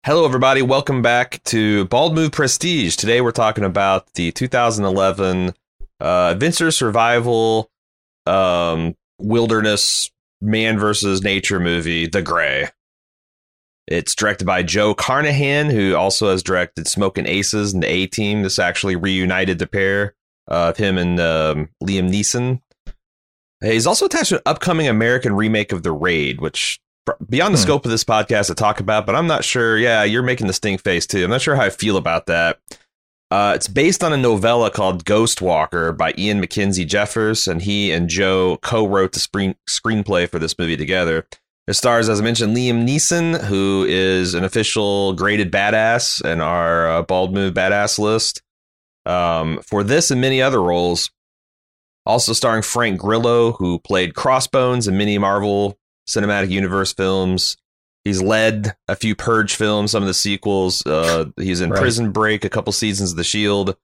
Hello, everybody. Welcome back to Bald Move Prestige. Today, we're talking about the 2011 adventure survival wilderness man versus nature movie, The Grey. It's directed by Joe Carnahan, who also has directed Smokin' Aces and The A-Team. This actually reunited the pair of him and Liam Neeson. He's also attached to an upcoming American remake of The Raid, which beyond the scope of this podcast to talk about, but I'm not sure. Yeah, you're making the stink face too. I'm not sure how I feel about that. It's based on a novella called Ghostwalker by Ian Mackenzie Jeffers, and he and Joe co-wrote the screenplay for this movie together. It stars, as I mentioned, Liam Neeson, who is an official graded badass in our Bald Move Badass list. For this and many other roles. Also starring Frank Grillo, who played Crossbones in many Marvel Cinematic Universe films. He's led a few Purge films, some of the sequels. He's in Prison Break, a couple seasons of The Shield.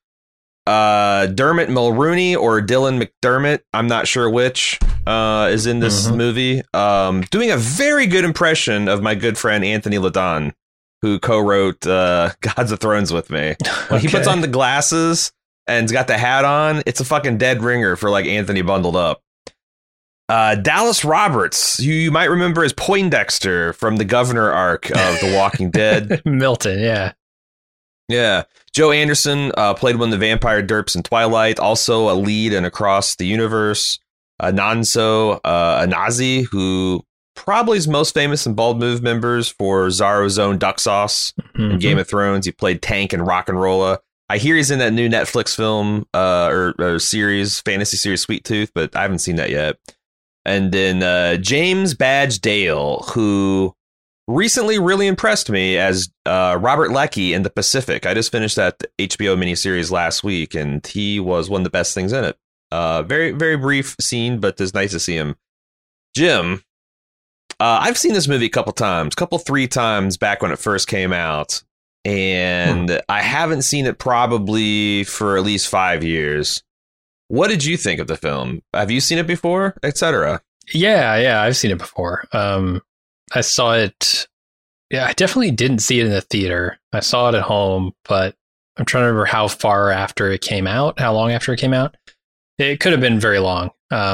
Dermot Mulroney or Dylan McDermott, I'm not sure which, is in this movie. Doing a very good impression of my good friend Anthony LaDon, who co-wrote Gods of Thrones with me. When he puts on the glasses and's got the hat on, it's a fucking dead ringer for like Anthony bundled up. Dallas Roberts, who you might remember as Poindexter from the Governor arc of The Walking Dead. Milton, yeah. Yeah. Joe Anderson played one of the vampire derps in Twilight, also a lead in Across the Universe. Nonso Anazi, who probably is most famous in Bald Move members for Zara's Own Duck Sauce in Game of Thrones. He played Tank in Rock and Rolla. I hear he's in that new Netflix film or series, fantasy series Sweet Tooth, but I haven't seen that yet. And then James Badge Dale, who recently really impressed me as Robert Leckie in The Pacific. I just finished that HBO miniseries last week, and he was one of the best things in it. Very, very brief scene, but it's nice to see him. Jim, I've seen this movie a couple times, three times back when it first came out, and I haven't seen it probably for at least 5 years. What did you think of the film? Have you seen it before, etc.? Yeah, I've seen it before. I saw it. Yeah, I definitely didn't see it in the theater. I saw it at home, but I'm trying to remember how far after it came out, how long after it came out. It could have been very long.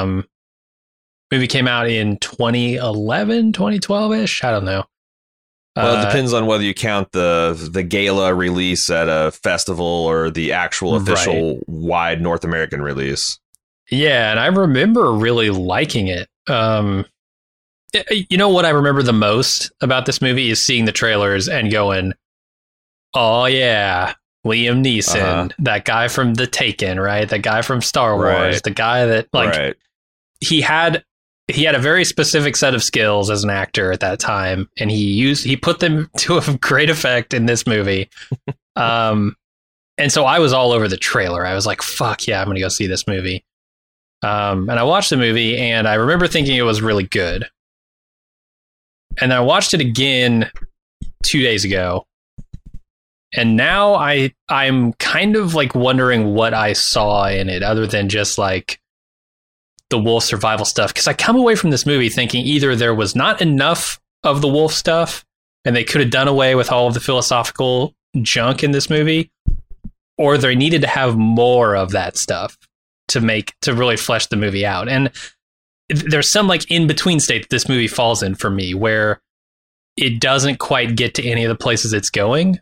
Movie came out in 2011, 2012-ish. I don't know. Well, it depends on whether you count the gala release at a festival or the actual official wide North American release. Yeah, and I remember really liking it. You know what I remember the most about this movie is seeing the trailers and going, oh yeah, Liam Neeson, that guy from The Taken, right? That guy from Star Wars, the guy that he had a very specific set of skills as an actor at that time, and he put them to a great effect in this movie. And so I was all over the trailer. I was like, fuck yeah, I'm going to go see this movie. And I watched the movie, and I remember thinking it was really good. And I watched it again 2 days ago. And now I'm kind of like wondering what I saw in it other than just like the wolf survival stuff, because I come away from this movie thinking either there was not enough of the wolf stuff and they could have done away with all of the philosophical junk in this movie, or they needed to have more of that stuff to really flesh the movie out. And there's some like in between state that this movie falls in for me, where it doesn't quite get to any of the places it's going.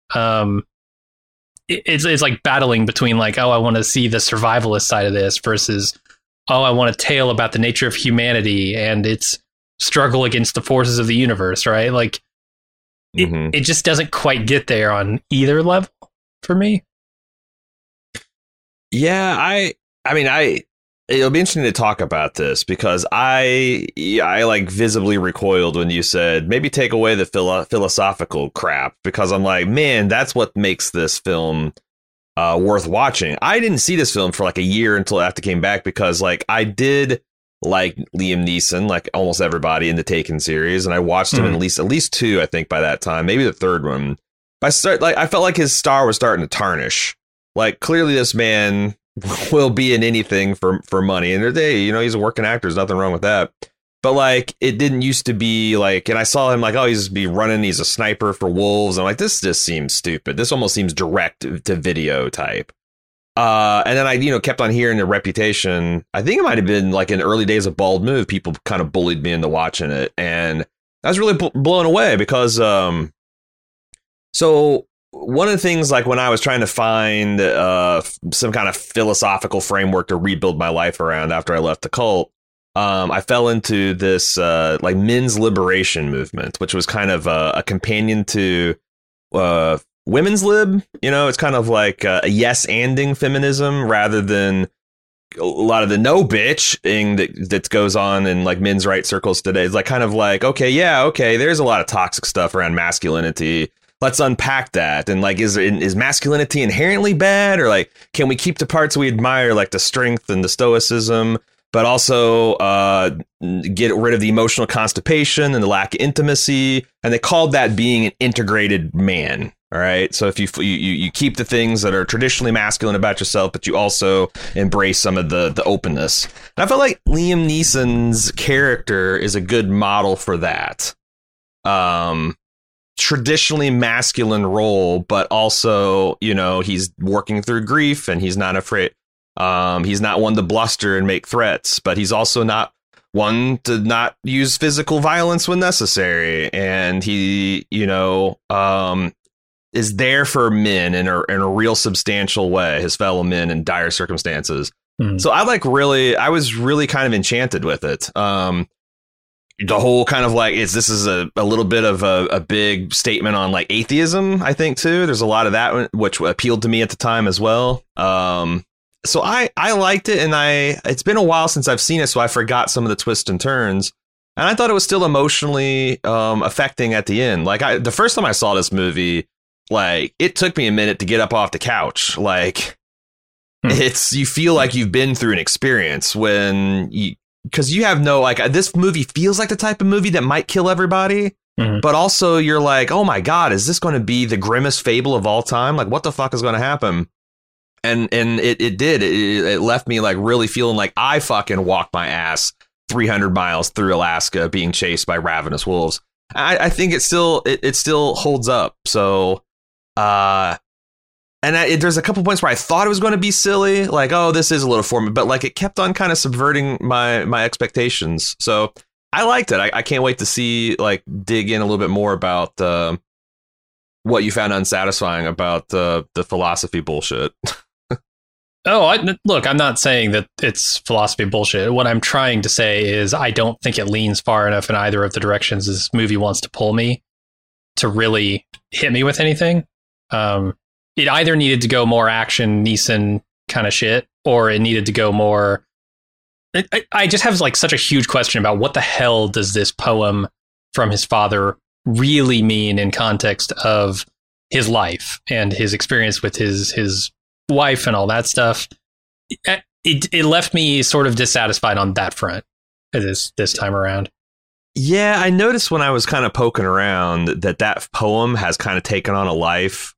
It's like battling between like, oh, I want to see the survivalist side of this versus, oh, I want a tale about the nature of humanity and its struggle against the forces of the universe, right? Like, it just doesn't quite get there on either level for me. Yeah, I mean, it'll be interesting to talk about this because I like visibly recoiled when you said maybe take away the philosophical crap, because I'm like, man, that's what makes this film worth watching. I didn't see this film for like a year until after it came back, because like I did like Liam Neeson, like almost everybody in the Taken series, and I watched him in at least two, I think, by that time, maybe the third one. I felt like his star was starting to tarnish. Like, clearly this man will be in anything for money, and he's a working actor. There's nothing wrong with that. But like, it didn't used to be like, and I saw him like, oh, he's be running. He's a sniper for wolves. I'm like, this just seems stupid. This almost seems direct to video type. And then I, kept on hearing the reputation. I think it might have been like in the early days of Bald Move. People kind of bullied me into watching it. And I was really blown away because, so one of the things, like when I was trying to find some kind of philosophical framework to rebuild my life around after I left the cult, I fell into this like men's liberation movement, which was kind of a companion to women's lib. It's kind of like a yes-anding feminism rather than a lot of the no bitching that goes on in like men's rights circles today. It's like kind of like, okay, there's a lot of toxic stuff around masculinity. Let's unpack that. And like, is masculinity inherently bad, or like, can we keep the parts we admire, like the strength and the stoicism, but also get rid of the emotional constipation and the lack of intimacy? And they called that being an integrated man. All right. So if you keep the things that are traditionally masculine about yourself, but you also embrace some of the openness. And I feel like Liam Neeson's character is a good model for that. Traditionally masculine role, but also, he's working through grief and he's not afraid. He's not one to bluster and make threats, but he's also not one to not use physical violence when necessary. And he, is there for men in a real substantial way, his fellow men in dire circumstances. Mm-hmm. So I was really kind of enchanted with it. The whole kind of like, this is a little bit of a big statement on like atheism, I think, too. There's a lot of that, which appealed to me at the time as well. So I liked it, and it's been a while since I've seen it, so I forgot some of the twists and turns. And I thought it was still emotionally affecting at the end. Like the first time I saw this movie, like it took me a minute to get up off the couch. Like you feel like you've been through an experience because you have no, like, this movie feels like the type of movie that might kill everybody. Mm-hmm. But also you're like, oh my God, is this going to be the grimmest fable of all time? Like, what the fuck is going to happen? And it did. It left me like really feeling like I fucking walked my ass 300 miles through Alaska being chased by ravenous wolves. I think it still holds up. So, there's a couple points where I thought it was going to be silly, like, oh, this is a little formal, but like it kept on kind of subverting my expectations. So I liked it. I can't wait to dig in a little bit more about what you found unsatisfying about the philosophy bullshit. Look, I'm not saying that it's philosophy bullshit. What I'm trying to say is I don't think it leans far enough in either of the directions this movie wants to pull me to really hit me with anything. It either needed to go more action Neeson kind of shit, or it needed to go more. I just have like such a huge question about what the hell does this poem from his father really mean in context of his life and his experience with his wife and all that stuff. It left me sort of dissatisfied on that front this time around. Yeah, I noticed when I was kind of poking around that poem has kind of taken on a life.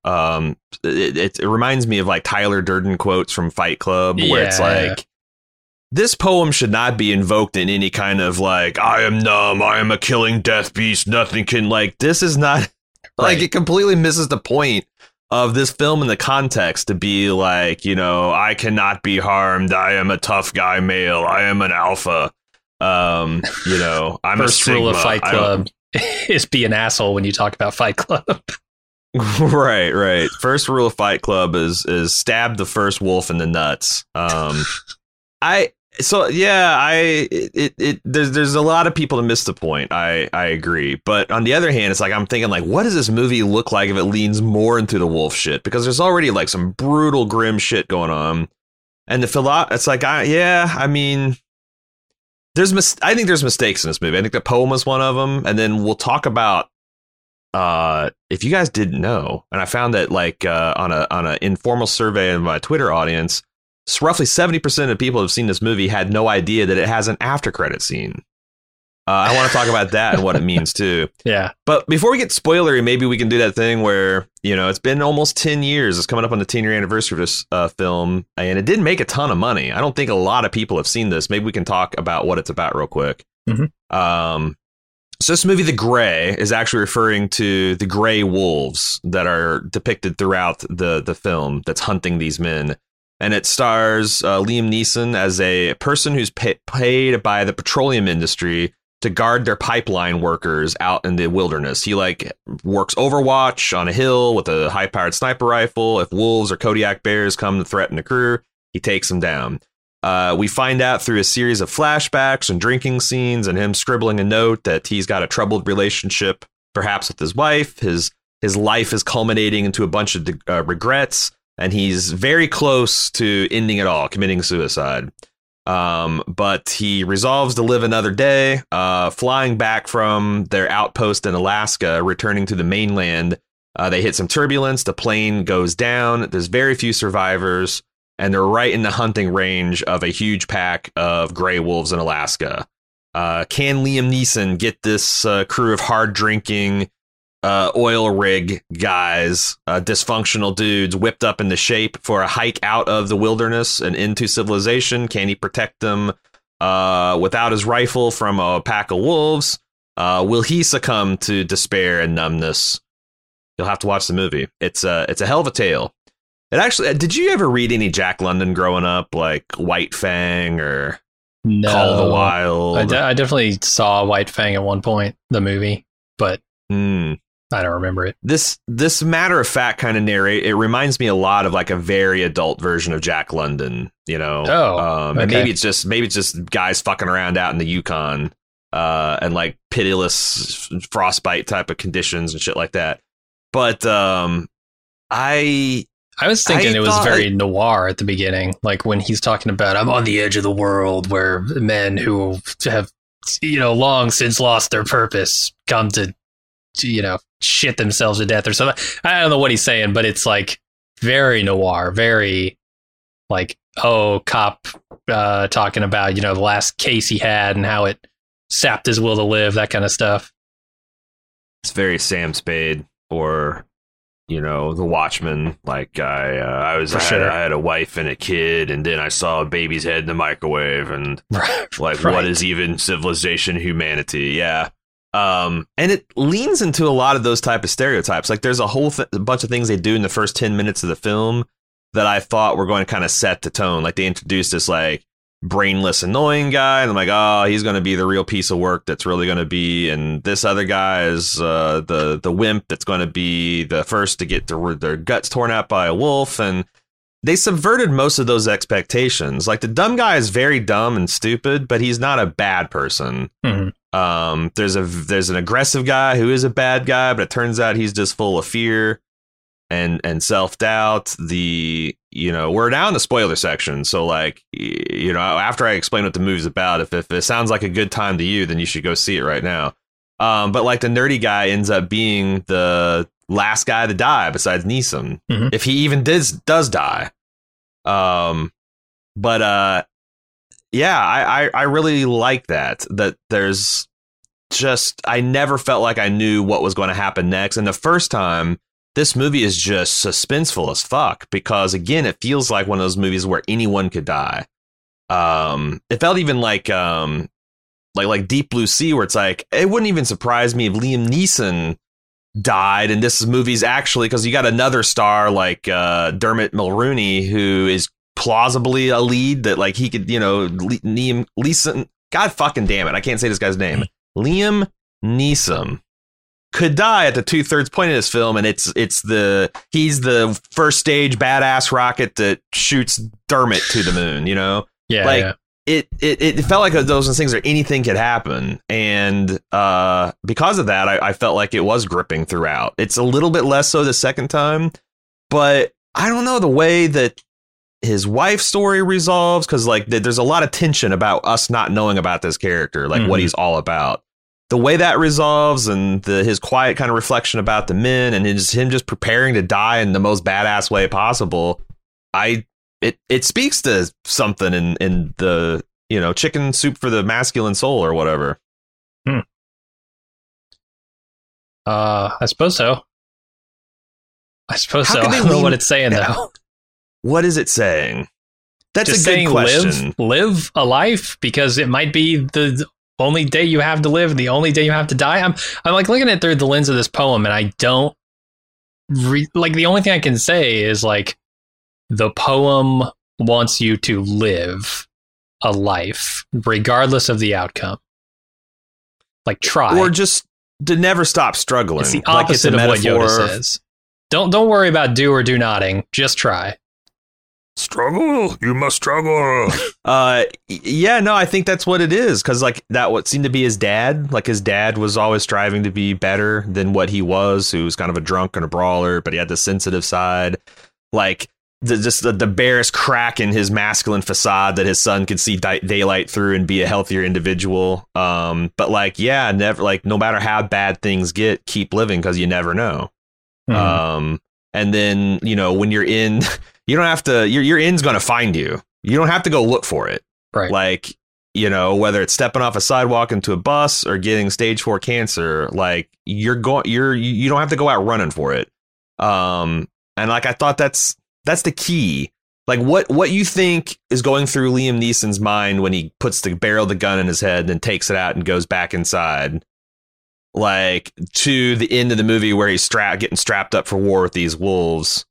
It reminds me of like Tyler Durden quotes from Fight Club, where it's like, this poem should not be invoked in any kind of like, I am numb, I am a killing death beast, nothing can, like, this is not, like, it completely misses the point of this film in the context to be like, I cannot be harmed, I am a tough guy male, I am an alpha. I'm First a rule of Fight Club is be an asshole when you talk about Fight Club. Right. First rule of Fight Club is stab the first wolf in the nuts. There's a lot of people to miss the point. I agree. But on the other hand, it's like, I'm thinking like, what does this movie look like if it leans more into the wolf shit? Because there's already like some brutal, grim shit going on. And it's like, I think there's mistakes in this movie. I think the poem was one of them. And then we'll talk about, if you guys didn't know, and I found that like on an informal survey of my Twitter audience, roughly 70% of people who've seen this movie had no idea that it has an after credit scene. I want to talk about that and what it means too. Yeah. But before we get spoilery, maybe we can do that thing where, it's been almost 10 years. It's coming up on the 10-year anniversary of this film, and it didn't make a ton of money. I don't think a lot of people have seen this. Maybe we can talk about what it's about real quick. Mm-hmm. So this movie, The Grey, is actually referring to the gray wolves that are depicted throughout the film that's hunting these men. And it stars Liam Neeson as a person who's paid by the petroleum industry to guard their pipeline workers out in the wilderness. He works Overwatch on a hill with a high-powered sniper rifle. If wolves or Kodiak bears come to threaten the crew, he takes them down. We find out through a series of flashbacks and drinking scenes and him scribbling a note that he's got a troubled relationship, perhaps with his wife. His life is culminating into a bunch of regrets, and he's very close to ending it all, committing suicide. But he resolves to live another day, flying back from their outpost in Alaska, returning to the mainland. They hit some turbulence. The plane goes down. There's very few survivors. And they're right in the hunting range of a huge pack of gray wolves in Alaska. Can Liam Neeson get this crew of hard-drinking oil rig guys, dysfunctional dudes, whipped up into shape for a hike out of the wilderness and into civilization? Can he protect them without his rifle from a pack of wolves? Will he succumb to despair and numbness? You'll have to watch the movie. It's a hell of a tale. It actually, did you ever read any Jack London growing up, like White Fang or Call of the Wild? I definitely saw White Fang at one point, the movie, but I don't remember it. This matter of fact kind of narrate, it reminds me a lot of like a very adult version of Jack London, you know? Okay. And maybe it's just guys fucking around out in the Yukon and like pitiless frostbite type of conditions and shit like that. But I was thinking it was very noir at the beginning, like when he's talking about, I'm on the edge of the world where men who have, long since lost their purpose come to, shit themselves to death or something. I don't know what he's saying, but it's like very noir, very like, cop talking about, the last case he had and how it sapped his will to live, that kind of stuff. It's very Sam Spade or... The Watchmen. Like I had a wife and a kid, and then I saw a baby's head in the microwave, and what is even civilization, humanity? Yeah. And it leans into a lot of those type of stereotypes. Like there's a whole bunch of things they do in the first 10 minutes of the film that I thought were going to kind of set the tone. Like they introduced this like brainless, annoying guy, and I'm like, oh, he's going to be the real piece of work that's really going to be, and this other guy is the wimp that's going to be the first to get their guts torn out by a wolf. And they subverted most of those expectations. Like the dumb guy is very dumb and stupid, but he's not a bad person. Mm-hmm. There's an aggressive guy who is a bad guy, but it turns out he's just full of fear and self-doubt. We're now in the spoiler section, so like, after I explain what the movie's about, if it sounds like a good time to you, then you should go see it right now. But like the nerdy guy ends up being the last guy to die besides Neeson, if he even does die. I really like that there's just, I never felt like I knew what was going to happen next. And the first time, this movie is just suspenseful as fuck because, again, it feels like one of those movies where anyone could die. It felt even like Deep Blue Sea, where it's like, it wouldn't even surprise me if Liam Neeson died. And this movie's actually, because you got another star like Dermot Mulroney, who is plausibly a lead that like he could, Liam Neeson. God fucking damn it. I can't say this guy's name. Liam Neeson could die at the 2/3 point of this film, and he's the first stage badass rocket that shoots Dermot to the moon, It felt like those things where anything could happen, and because of that, I felt like it was gripping throughout. It's a little bit less so the second time, but I don't know the way that his wife's story resolves, because like there's a lot of tension about us not knowing about this character, like what he's all about. The way that resolves and his quiet kind of reflection about the men and him just preparing to die in the most badass way possible, it speaks to something in the, chicken soup for the masculine soul or whatever. I suppose so. I don't know what it's saying though. What is it saying? That's just a good question. Live a life, because it might be the only day you have to live, the only day you have to die. I'm like looking at it through the lens of this poem, and I don't like, the only thing I can say is like the poem wants you to live a life regardless of the outcome. Like try, or just to never stop struggling. It's the opposite of what Yoda says. Don't worry about do or do notting. Just try. Struggle, you must struggle. Yeah, no, I think that's what it is, because like that what seemed to be his dad. Like his dad was always striving to be better than what he was, who was kind of a drunk and a brawler, but he had the sensitive side. Like the barest crack in his masculine facade that his son could see daylight through and be a healthier individual. But like, yeah, never, like, no matter how bad things get, keep living, because you never know. Mm-hmm. And then, you know, when you're in, you don't have to, your end's going to find you. You don't have to go look for it. Right. Like, you know, whether it's stepping off a sidewalk into a bus or getting stage 4 cancer, like you don't have to go out running for it. And like, I thought that's the key. Like what you think is going through Liam Neeson's mind when he puts the barrel of the gun in his head and then takes it out and goes back inside, like to the end of the movie where he's getting strapped up for war with these wolves.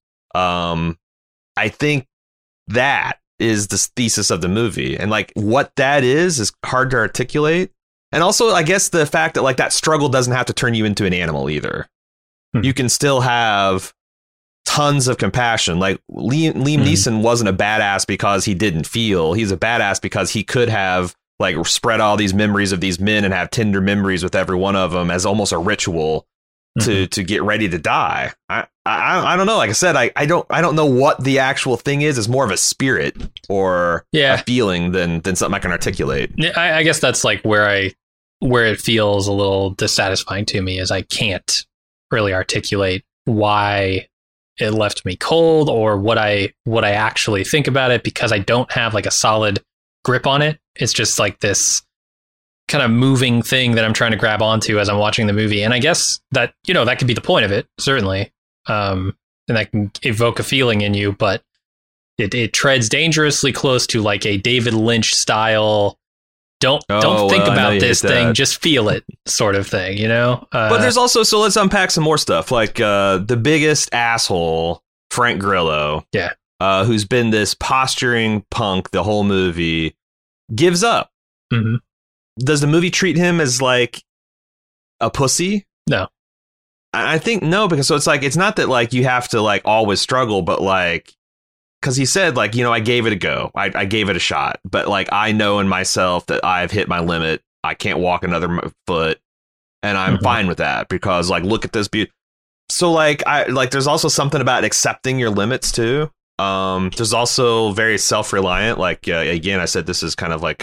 I think that is the thesis of the movie, and like what that is hard to articulate. And also, I guess the fact that like that struggle doesn't have to turn you into an animal either. You can still have tons of compassion. Like Liam Neeson wasn't a badass because he didn't feel. He's a badass because he could have like spread all these memories of these men and have tender memories with every one of them as almost a ritual to get ready to die. I don't know. Like I said, I don't know what the actual thing is. It's more of a spirit or a feeling than something I can articulate. Yeah, I guess that's like where it feels a little dissatisfying to me, is I can't really articulate why it left me cold or what I actually think about it, because I don't have like a solid grip on it. It's just like this kind of moving thing that I'm trying to grab onto as I'm watching the movie. And I guess that, you know, that could be the point of it, certainly. And that can evoke a feeling in you, but it treads dangerously close to like a David Lynch style, don't think about this thing, just feel it sort of thing, you know? But there's also, so let's unpack some more stuff. Like the biggest asshole, Frank Grillo, who's been this posturing punk the whole movie, gives up. Mm-hmm. Does the movie treat him as like a pussy? No. I think no, because so it's like, it's not that like you have to like always struggle, but like, because he said like, you know, I gave it a go. I gave it a shot, but like, I know in myself that I've hit my limit. I can't walk another foot, and I'm fine with that, because like, look at this beauty. So like, there's also something about accepting your limits too. There's also very self-reliant. Like, again, I said, this is kind of like,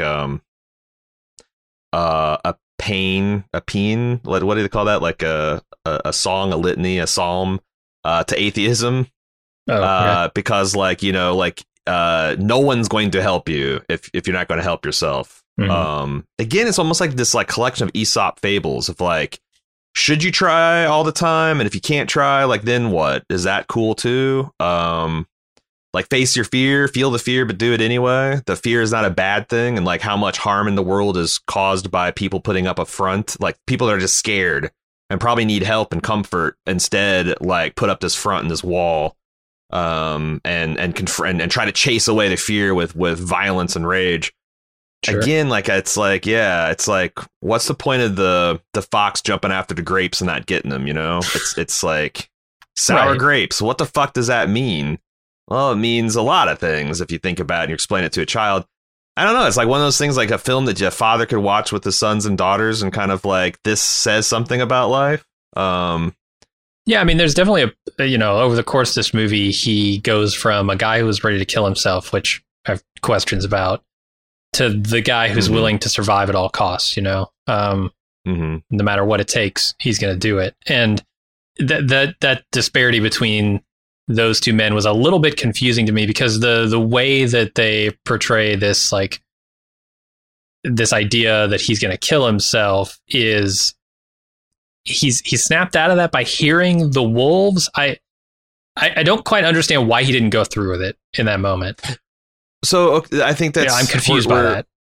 a peen, what do they call that? Like a song, a litany, a psalm, to atheism. Because like, you know, like, no one's going to help you if you're not going to help yourself. Again, it's almost like this like collection of Aesop fables of like, should you try all the time? And if you can't try, like, then what? Is that cool too? Like, face your fear, feel the fear, but do it anyway. The fear is not a bad thing. And like how much harm in the world is caused by people putting up a front. Like, people are just scared and probably need help and comfort. Instead, like, put up this front and this wall, and try to chase away the fear with violence and rage. Sure. Again, like, it's like, yeah, it's like, what's the point of the fox jumping after the grapes and not getting them? You know, it's like sour grapes. What the fuck does that mean? Well, it means a lot of things if you think about it and you explain it to a child. I don't know. It's like one of those things, like a film that your father could watch with his sons and daughters and kind of like, this says something about life. Yeah, I mean, there's definitely over the course of this movie, he goes from a guy who was ready to kill himself, which I have questions about, to the guy who's willing to survive at all costs, you know, no matter what it takes, he's going to do it. And that disparity between those two men was a little bit confusing to me, because the way that they portray this, like, this idea that he's going to kill himself is he's snapped out of that by hearing the wolves. I don't quite understand why he didn't go through with it in that moment. So I think that's, I'm confused by that.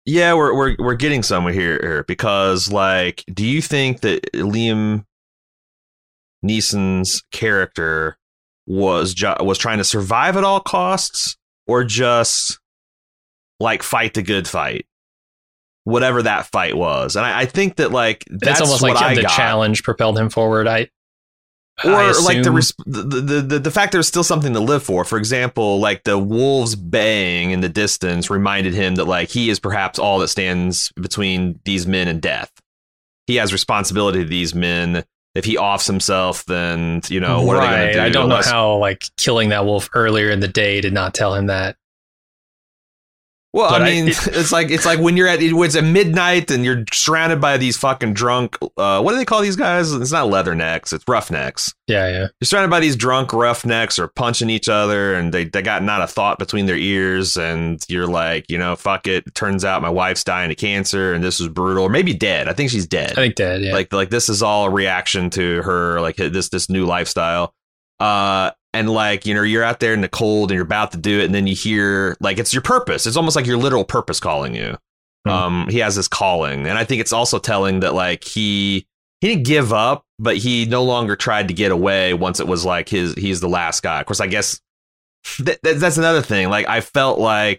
Yeah, we're getting somewhere here because, like, do you think that Liam Neeson's character was trying to survive at all costs, or just like fight the good fight, whatever that fight was? And I think that, like, that's almost what like I the got. challenge propelled him forward. Or like assume... the fact there's still something to live for. For example, like the wolves baying in the distance reminded him that, like, he is perhaps all that stands between these men and death. He has responsibility to these men. If he offs himself, then, you know, what are they going to do? I don't know how, like, killing that wolf earlier in the day did not tell him that. Well, but I mean, it's like when it's at midnight and you're surrounded by these fucking drunk. What do they call these guys? It's not leathernecks. It's roughnecks. Yeah. You're surrounded by these drunk roughnecks or punching each other, and they got not a thought between their ears. And you're like, you know, fuck it. Turns out my wife's dying of cancer, and this was brutal, or maybe dead. I think she's dead. I think dead. Yeah. Like this is all a reaction to her, like this new lifestyle. And, like, you know, you're out there in the cold and you're about to do it, and then you hear, like, it's your purpose. It's almost like your literal purpose calling you. He has this calling, and I think it's also telling that, like, he didn't give up, but he no longer tried to get away once it was like he's the last guy. Of course, I guess that's another thing. Like, I felt like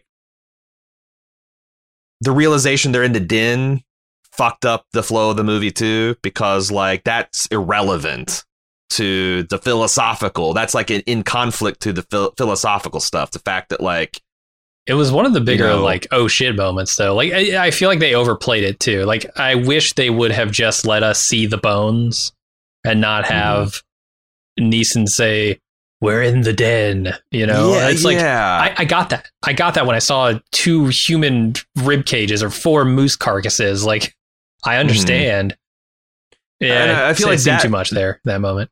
the realization they're in the den fucked up the flow of the movie too, because, like, that's irrelevant to the philosophical. That's like in conflict to the philosophical stuff. The fact that, like, it was one of the bigger, like, oh shit moments, though. Like, I feel like they overplayed it too. Like, I wish they would have just let us see the bones and not have Neeson say, "We're in the den." You know, it's like, I got that. I got that when I saw 2 human rib cages or 4 moose carcasses. Like, I understand. Yeah, and I feel like it seemed too much there, that moment.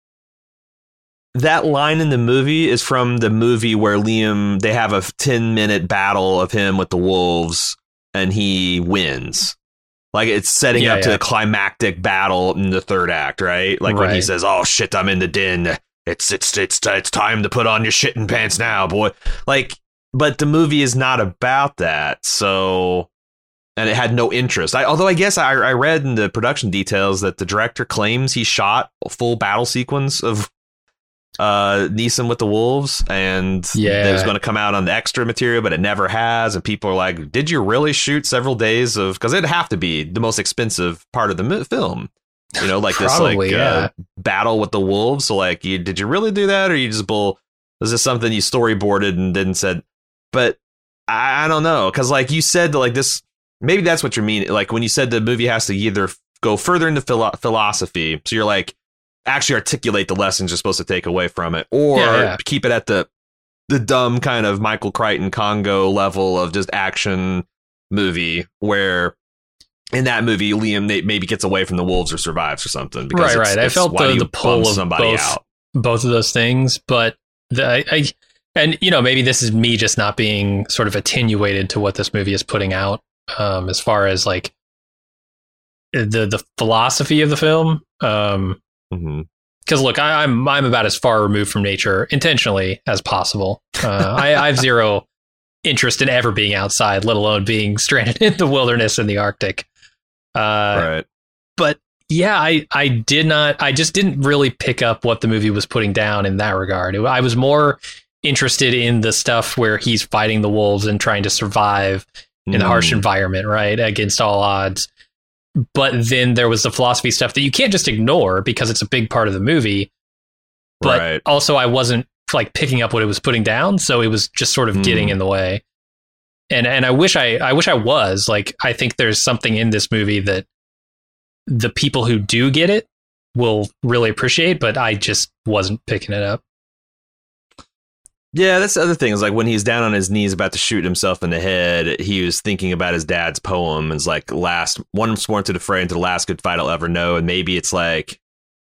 That line in the movie is from the movie where Liam, they have a 10-minute battle of him with the wolves and he wins. Like, it's setting up to the climactic battle in the 3rd act, right? Like, when he says, "Oh shit, I'm in the den. It's time to put on your shitting pants now, boy." Like, but the movie is not about that. So, and it had no interest. Although I guess I read in the production details that the director claims he shot a full battle sequence of Neeson with the wolves, and it was going to come out on the extra material, but it never has. And people are like, "Did you really shoot several days of?" Because it'd have to be the most expensive part of the film, you know, like Probably, this, like battle with the wolves. So, like, did you really do that, or you just was this something you storyboarded and then said? But I don't know, because, like, you said, like, this, maybe that's what you mean. Like, when you said the movie has to either go further into philosophy, so you're like, actually articulate the lessons you're supposed to take away from it, or keep it at the dumb kind of Michael Crichton Congo level of just action movie, where in that movie Liam maybe gets away from the wolves or survives or something. Because right. I felt the pull of both of those things, but and, you know, maybe this is me just not being sort of attenuated to what this movie is putting out, as far as, like, the philosophy of the film. Because look, I'm about as far removed from nature intentionally as possible. I have zero interest in ever being outside, let alone being stranded in the wilderness in the Arctic. Right. But yeah, I just didn't really pick up what the movie was putting down in that regard. I was more interested in the stuff where he's fighting the wolves and trying to survive in the harsh environment, right, against all odds. But then there was the philosophy stuff that you can't just ignore because it's a big part of the movie. But also, I wasn't, like, picking up what it was putting down, so it was just sort of getting in the way. And I wish I was. Like, I think there's something in this movie that the people who do get it will really appreciate, but I just wasn't picking it up. Yeah, that's the other thing, is like when he's down on his knees about to shoot himself in the head, he was thinking about his dad's poem. It's like, one sworn to the fray, into the last good fight I'll ever know. And maybe it's like,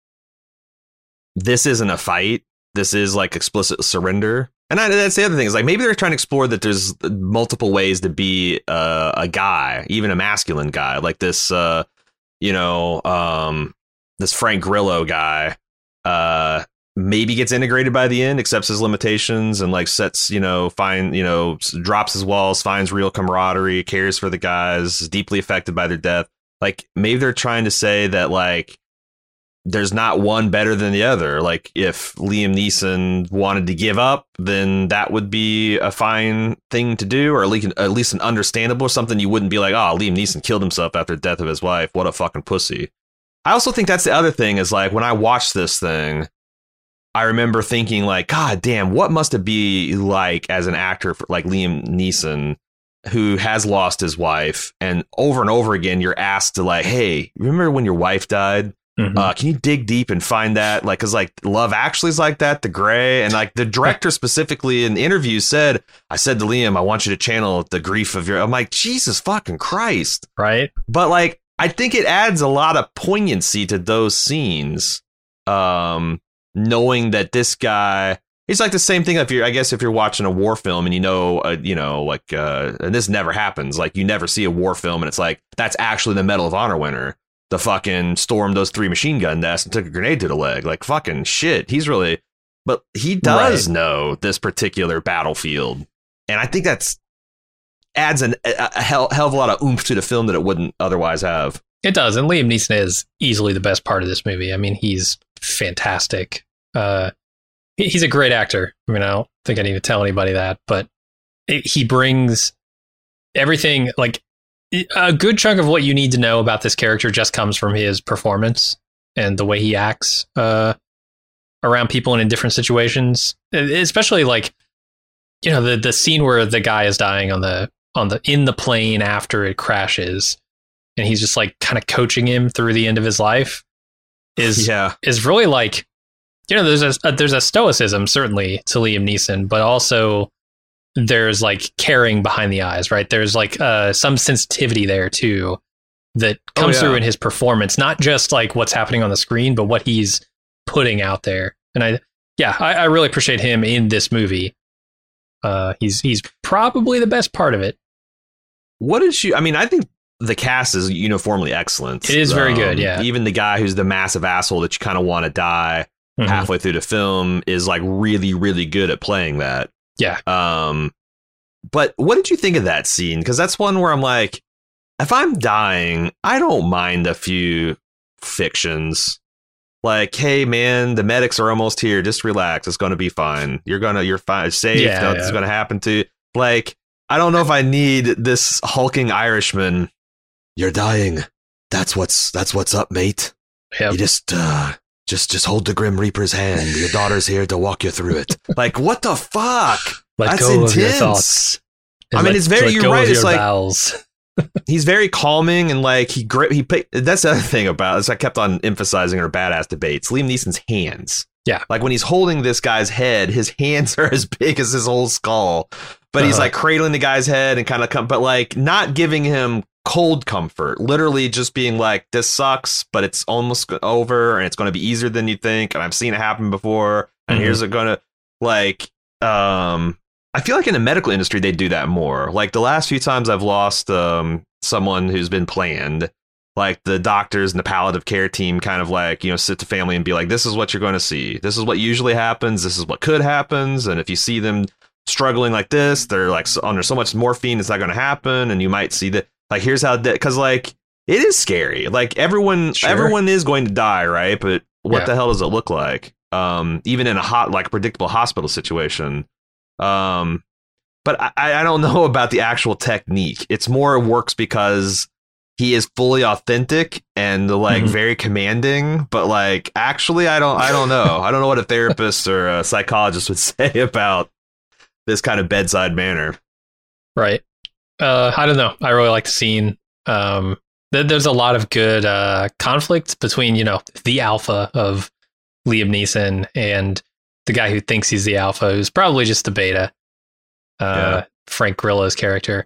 this isn't a fight. This is like explicit surrender. And that's the other thing, is like, maybe they're trying to explore that there's multiple ways to be a guy, even a masculine guy, like this, this Frank Grillo guy. maybe gets integrated by the end, accepts his limitations, and like sets, drops his walls, finds real camaraderie, cares for the guys, is deeply affected by their death. Like, maybe they're trying to say that, like, there's not one better than the other. Like, if Liam Neeson wanted to give up, then that would be a fine thing to do, or at least an understandable, something you wouldn't be like, oh, Liam Neeson killed himself after the death of his wife. What a fucking pussy. I also think that's the other thing is, like, when I watched this thing, I remember thinking, like, God damn, what must it be like as an actor for, like, Liam Neeson, who has lost his wife, and over again, you're asked to, like, hey, remember when your wife died? Mm-hmm. Can you dig deep and find that? Like, because, like, Love Actually is like that, The Grey, and, like, the director specifically in the interview said, I said to Liam, I want you to channel the grief of your... I'm like, Jesus fucking Christ. Right. But, like, I think it adds a lot of poignancy to those scenes. Knowing that this guy, it's like the same thing if you're watching a war film and and this never happens, like, you never see a war film and it's like, that's actually the Medal of Honor winner, the fucking stormed those 3 machine gun nests and took a grenade to the leg. Like, fucking shit, but he does know this particular battlefield, and I think that's adds a hell of a lot of oomph to the film that it wouldn't otherwise have. It does, and Liam Neeson is easily the best part of this movie. I mean, he's fantastic. He's a great actor. I mean, I don't think I need to tell anybody that, but he brings everything. Like, a good chunk of what you need to know about this character just comes from his performance and the way he acts around people and in different situations. Especially, like, the scene where the guy is dying in the plane after it crashes, and he's just, like, kind of coaching him through the end of his life is really, like, there's a stoicism certainly to Liam Neeson, but also there's, like, caring behind the eyes, right? There's, like, some sensitivity there too that comes through in his performance, not just, like, what's happening on the screen, but what he's putting out there. And I really appreciate him in this movie. He's probably the best part of it. I think the cast is uniformly excellent. It is very good, yeah. Even the guy who's the massive asshole that you kind of want to die halfway through the film is, like, really, really good at playing that. Yeah. But what did you think of that scene? Because that's one where I'm like, if I'm dying, I don't mind a few fictions. Like, hey, man, the medics are almost here. Just relax. It's going to be fine. You're fine. It's safe. Nothing's going to happen to you. Like, I don't know if I need this hulking Irishman. You're dying. That's what's up, mate. Yep. You just hold the Grim Reaper's hand. Your daughter's here to walk you through it. Like, what the fuck? That's intense. Of your thoughts. I mean, it's very. You're right. It's like bowels. He's very calming, and, like, that's the other thing about this. I kept on emphasizing our badass debates. Liam Neeson's hands. Yeah. Like, when he's holding this guy's head, his hands are as big as his whole skull. But he's, like, cradling the guy's head and kind of but, like, not giving him cold comfort. Literally just being like, this sucks, but it's almost over, and it's going to be easier than you think. And I've seen it happen before. And here's it going to, like, I feel like in the medical industry, they do that more. Like, the last few times I've lost someone who's been planned, like, the doctors and the palliative care team kind of, like, sit to family and be like, this is what you're going to see. This is what usually happens. This is what could happen. And if you see them struggling like this, they're, like, under so much morphine, it's not going to happen. And you might see that, like, here's how, because, like, it is scary. Like, everyone is going to die, right? But what the hell does it look like? Even in a predictable hospital situation. But I don't know about the actual technique. It's more works because he is fully authentic and, like, very commanding. But, like, actually, I don't know. I don't know what a therapist or a psychologist would say about this kind of bedside manner. Right. I don't know. I really like the scene. There's a lot of good conflict between, the alpha of Liam Neeson and the guy who thinks he's the alpha, who's probably just the beta. Frank Grillo's character.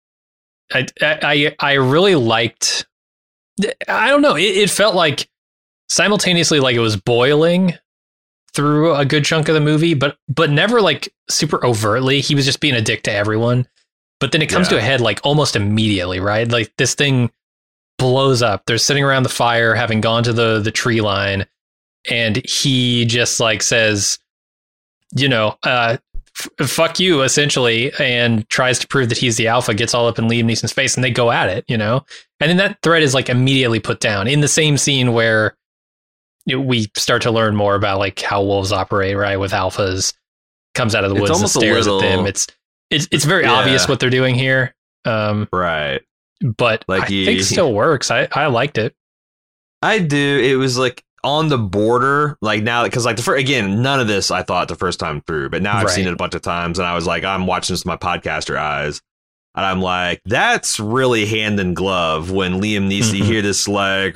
I really liked. I don't know. It felt like simultaneously, like, it was boiling through a good chunk of the movie, but never, like, super overtly. He was just being a dick to everyone. But then it comes to a head, like, almost immediately, right? Like, this thing blows up. They're sitting around the fire, having gone to the tree line, and he just like says, you know, fuck you, essentially, and tries to prove that he's the alpha, gets all up in Liam Neeson's face, and they go at it, you know? And then that threat is like immediately put down in the same scene where we start to learn more about like how wolves operate, right? With alphas, comes out of the woods and stares at them. It's very obvious what they're doing here. Right. But like I think it still works. I liked it. I do. It was like on the border, like now, because like again, none of this I thought the first time through, but now I've seen it a bunch of times, and I was like, I'm watching this with my podcaster eyes, and I'm like, that's really hand in glove when Liam Neeson, you hear this like,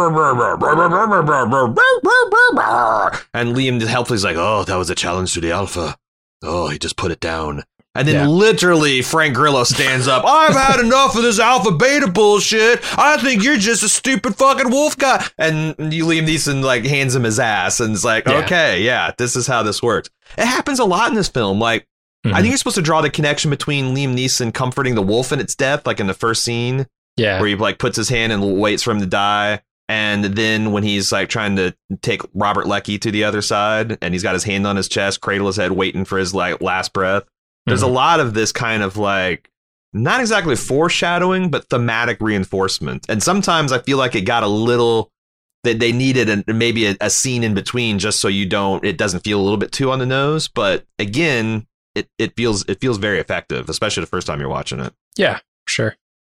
and Liam just helpfully is like, oh, that was a challenge to the alpha. Oh, he just put it down. And then literally Frank Grillo stands up. I've had enough of this alpha beta bullshit. I think you're just a stupid fucking wolf guy. And Liam Neeson like hands him his ass and is like, okay, this is how this works. It happens a lot in this film. Like, I think you're supposed to draw the connection between Liam Neeson comforting the wolf in its death, like in the first scene. Yeah. Where he like puts his hand and waits for him to die. And then when he's like trying to take Robert Leckie to the other side and he's got his hand on his chest, cradle his head, waiting for his like last breath. There's a lot of this kind of like, not exactly foreshadowing, but thematic reinforcement. And sometimes I feel like it got a little, that they needed maybe a scene in between just so it doesn't feel a little bit too on the nose. But again, it feels very effective, especially the first time you're watching it. Yeah, sure.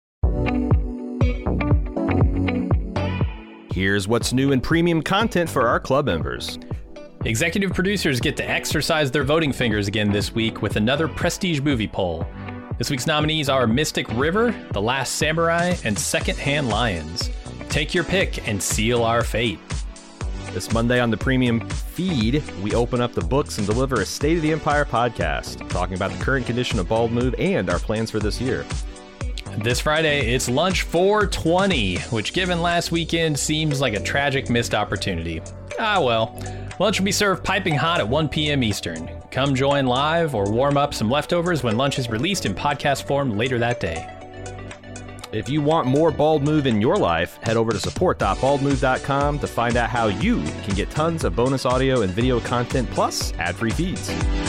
Here's what's new in premium content for our club members. Executive producers get to exercise their voting fingers again this week with another prestige movie poll. This week's nominees are Mystic River, The Last Samurai, and Secondhand Lions. Take your pick and seal our fate. This Monday on the premium feed, we open up the books and deliver a State of the Empire podcast, talking about the current condition of Bald Move and our plans for this year. This Friday, it's Lunch 420, which given last weekend seems like a tragic missed opportunity. Ah, well. Lunch will be served piping hot at 1 p.m. Eastern. Come join live or warm up some leftovers when lunch is released in podcast form later that day. If you want more Bald Move in your life, head over to support.baldmove.com to find out how you can get tons of bonus audio and video content plus ad-free feeds.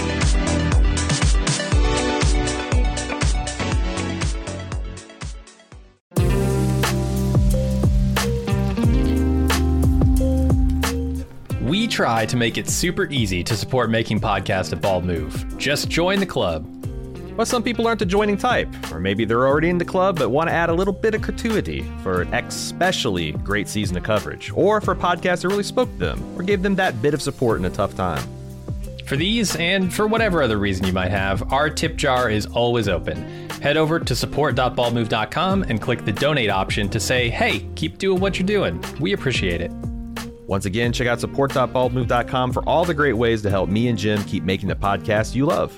We try to make it super easy to support making podcasts at Bald Move. Just join the club. But some people aren't the joining type, or maybe they're already in the club but want to add a little bit of gratuity for an especially great season of coverage, or for a podcast that really spoke to them, or gave them that bit of support in a tough time. For these, and for whatever other reason you might have, our tip jar is always open. Head over to support.baldmove.com and click the donate option to say, hey, keep doing what you're doing. We appreciate it. Once again, check out support.baldmove.com for all the great ways to help me and Jim keep making the podcast you love.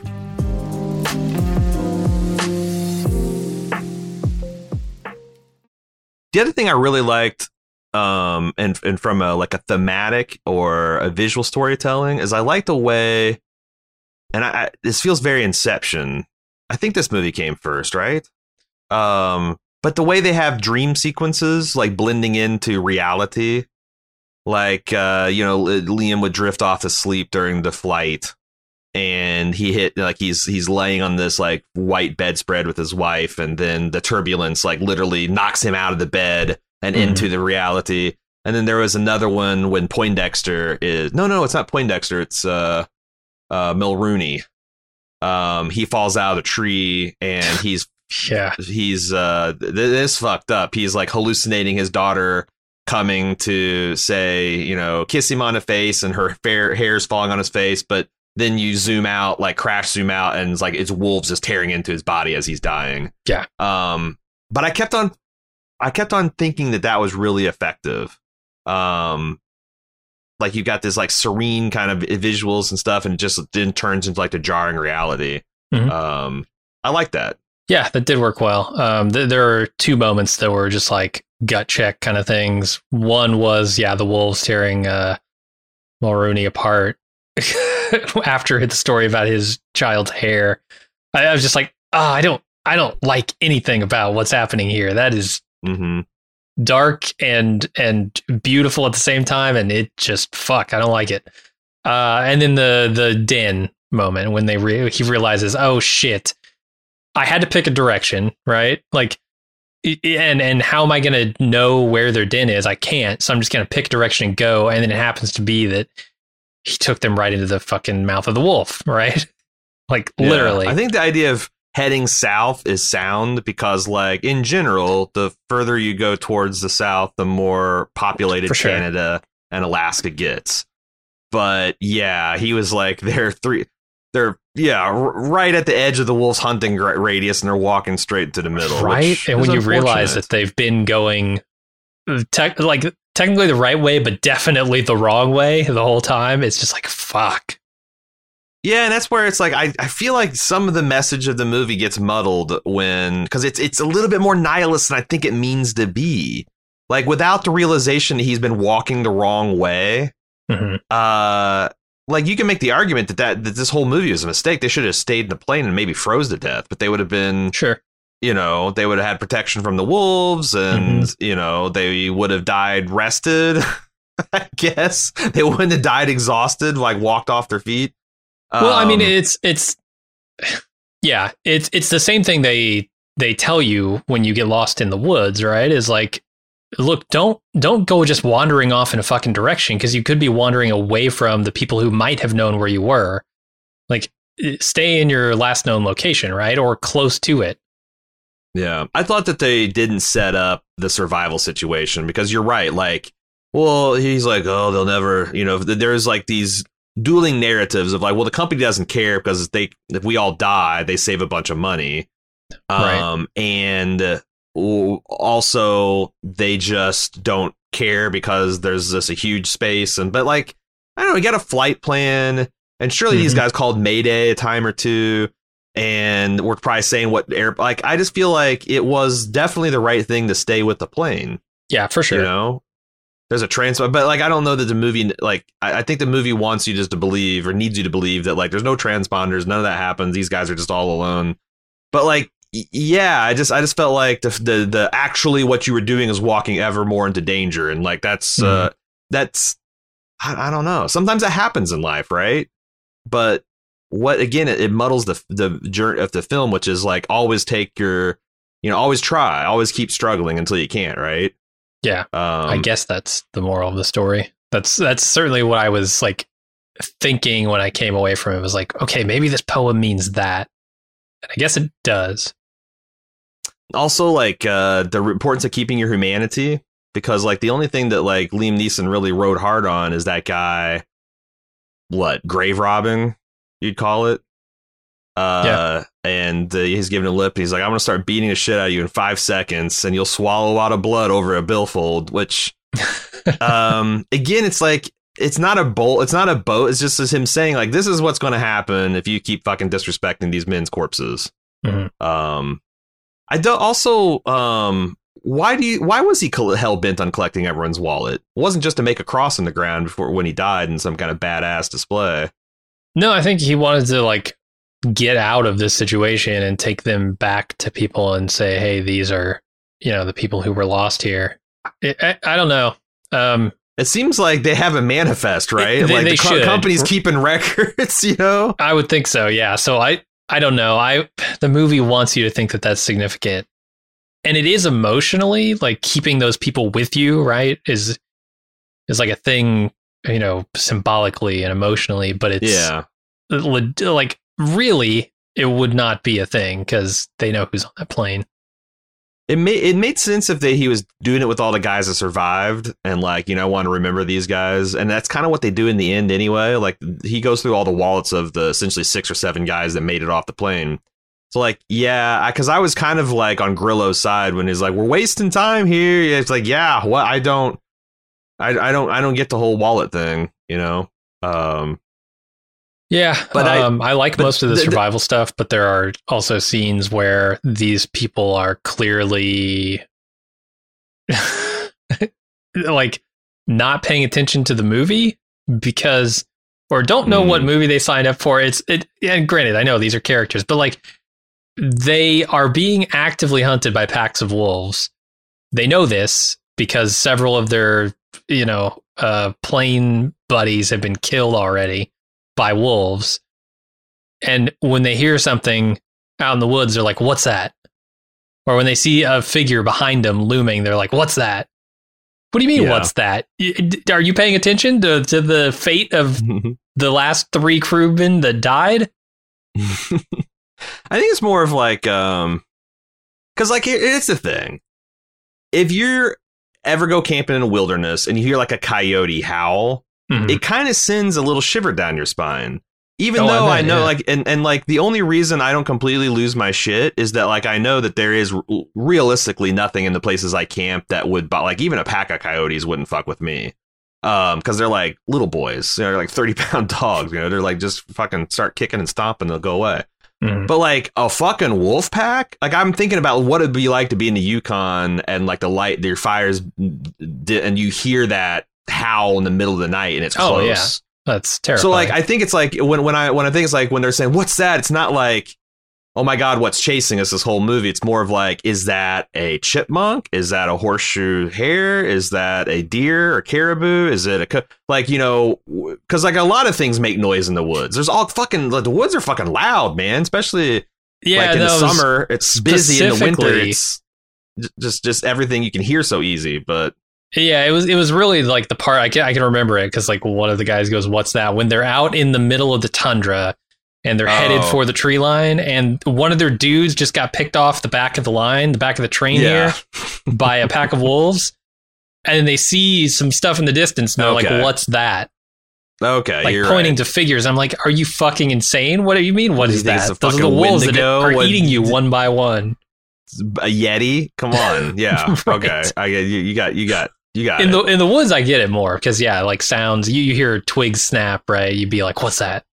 The other thing I really liked, and from a thematic or a visual storytelling, is I like the way, and this feels very Inception. I think this movie came first, right? But the way they have dream sequences like blending into reality. Like, Liam would drift off to sleep during the flight and he's laying on this like white bedspread with his wife. And then the turbulence like literally knocks him out of the bed and into the reality. And then there was another one when Poindexter is no, it's not Poindexter. It's Mulrooney. He falls out of the tree and he's this fucked up. He's like hallucinating his daughter coming to say, kiss him on the face and her hair's falling on his face. But then you zoom out, like crash zoom out, and it's like it's wolves just tearing into his body as he's dying. Yeah. But I kept on thinking that was really effective. Like you've got this like serene kind of visuals and stuff, and it just then turns into like the jarring reality. I like that. Yeah, that did work well. There are two moments that were just like gut check kind of things. One was, the wolves tearing Mulrooney apart after the story about his child's hair. I was just like, I don't like anything about what's happening here. That is dark and beautiful at the same time, and it just I don't like it. And then the den moment when he realizes, oh shit, I had to pick a direction, right? Like, and how am I going to know where their den is? I can't, so I'm just going to pick a direction and go. And then it happens to be that he took them right into the fucking mouth of the wolf, right? Like, literally. I think the idea of heading south is sound because, like, in general, the further you go towards the south, the more populated Canada and Alaska gets. But yeah, he was like, they're right at the edge of the wolf's hunting radius, and they're walking straight to the middle. Right, and when you realize that they've been going technically the right way, but definitely the wrong way the whole time, it's just like, fuck. Yeah, and that's where it's like, I feel like some of the message of the movie gets muddled because it's a little bit more nihilist than I think it means to be. Like, without the realization that he's been walking the wrong way. Mm-hmm. Like, you can make the argument that this whole movie was a mistake. They should have stayed in the plane and maybe froze to death, but they would have been they would have had protection from the wolves, and they would have died rested. I guess they wouldn't have died exhausted, like walked off their feet. Well, I mean, it's the same thing they tell you when you get lost in the woods, right? Is like, look, don't go just wandering off in a fucking direction, because you could be wandering away from the people who might have known where you were. Like, stay in your last known location, right? Or close to it. Yeah. I thought that they didn't set up the survival situation, because you're right. Like, well, he's like, oh, they'll never, there's like these dueling narratives of like, well, the company doesn't care because if we all die, they save a bunch of money. Right. And also they just don't care because there's a huge space. But like, I don't know, you got a flight plan, and surely these guys called Mayday a time or two, and we're probably saying like, I just feel like it was definitely the right thing to stay with the plane. Yeah, for sure. There's a transponder, but like, I don't know that the movie, like, I think the movie wants you just to believe, or needs you to believe, that like, there's no transponders, none of that happens, these guys are just all alone. But like, yeah, I just felt like the actually what you were doing is walking ever more into danger, and like that's I don't know. Sometimes it happens in life, right? But what again? It muddles the journey of the film, which is like, always take your, always try, always keep struggling until you can't, right? Yeah, I guess that's the moral of the story. That's certainly what I was like thinking when I came away from it. Was like, okay, maybe this poem means that. And I guess it does. Also, like, the importance of keeping your humanity, because like, the only thing that like Liam Neeson really rode hard on is that guy, grave robbing, you'd call it. And he's giving a lip, and he's like, I'm gonna start beating the shit out of you in 5 seconds, and you'll swallow a lot of blood over a billfold. Which, again, it's like, it's not a boat. It's just him saying like, this is what's going to happen if you keep fucking disrespecting these men's corpses. Mm-hmm. I don't also, why was he hell bent on collecting everyone's wallet? It wasn't just to make a cross in the ground when he died in some kind of badass display. No, I think he wanted to like get out of this situation and take them back to people and say, hey, these are, the people who were lost here. I don't know. It seems like they have a manifest, right? They should. Company's keeping records, I would think so, yeah. So I don't know. The movie wants you to think that that's significant. And it is emotionally, like, keeping those people with you, right, is like a thing, symbolically and emotionally, but it's like, really, it would not be a thing because they know who's on that plane. It made sense if he was doing it with all the guys that survived, and like, I want to remember these guys, and that's kind of what they do in the end anyway. Like, he goes through all the wallets of the essentially 6 or 7 guys that made it off the plane. So like, yeah, because I was kind of like on Grillo's side when he's like, we're wasting time here. It's like, yeah, what? I don't get the whole wallet thing, Yeah, but I like most of the survival stuff, but there are also scenes where these people are clearly like not paying attention to the movie or don't know what movie they signed up for. And granted, I know these are characters, but like, they are being actively hunted by packs of wolves. They know this, because several of their, plane buddies have been killed already by wolves. And when they hear something out in the woods, they're like, what's that? Or when they see a figure behind them looming, they're like, what's that? What do you mean, what's that? Are you paying attention to the fate of the last 3 crewmen that died? I think it's more of like, because like it's the thing. If you're ever go camping in a wilderness and you hear like a coyote howl, it kind of sends a little shiver down your spine. Even though I know like, and like the only reason I don't completely lose my shit is that like I know that there is realistically nothing in the places I camp that would, like even a pack of coyotes wouldn't fuck with me. Because they're like little boys, they're like 30-pound dogs, they're like just fucking start kicking and stomping, they'll go away. But like a fucking wolf pack, like I'm thinking about what it'd be like to be in the Yukon and like the light, their fires, and you hear that howl in the middle of the night and it's close. Oh, yeah. That's terrifying. So like I think it's like when I think it's like when they're saying what's that, it's not like, oh my God, what's chasing us this whole movie? It's more of like, is that a chipmunk? Is that a horseshoe hare? Is that a deer or caribou? Is it like, because like a lot of things make noise in the woods. There's all fucking, like, the woods are fucking loud, man. Especially like in the summer, it's busy. In the winter, it's just everything you can hear so easy. But yeah, it was really like the part I can remember it because like one of the guys goes, "What's that?" When they're out in the middle of the tundra. And they're headed for the tree line, and one of their dudes just got picked off the back of the line, the back of the train here, by a pack of wolves. And they see some stuff in the distance, and they're like, what's that? Okay, like you're pointing to figures. I'm like, are you fucking insane? What do you mean? What is that? Those are the wolves that are eating you one by one. A Yeti? Come on. Yeah. Right. Okay. I get you. You got in the woods, I get it more because like sounds. You hear twigs snap, right? You'd be like, what's that?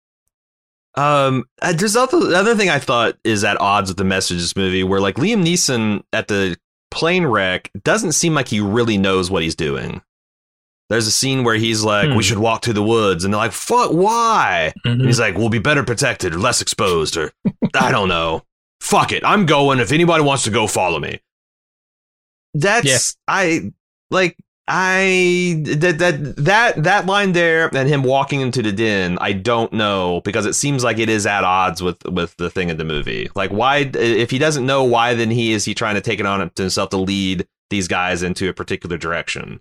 There's the other thing I thought is at odds with the message of this movie, where like Liam Neeson at the plane wreck doesn't seem like he really knows what he's doing. There's a scene where he's like, we should walk through the woods, and they're like, fuck, why? And he's like, we'll be better protected or less exposed, or I don't know. Fuck it, I'm going. If anybody wants to go, follow me. That's that line there and him walking into the den, I don't know, because it seems like it is at odds with the thing in the movie. Like, why, if he doesn't know why, then he trying to take it on himself to lead these guys into a particular direction.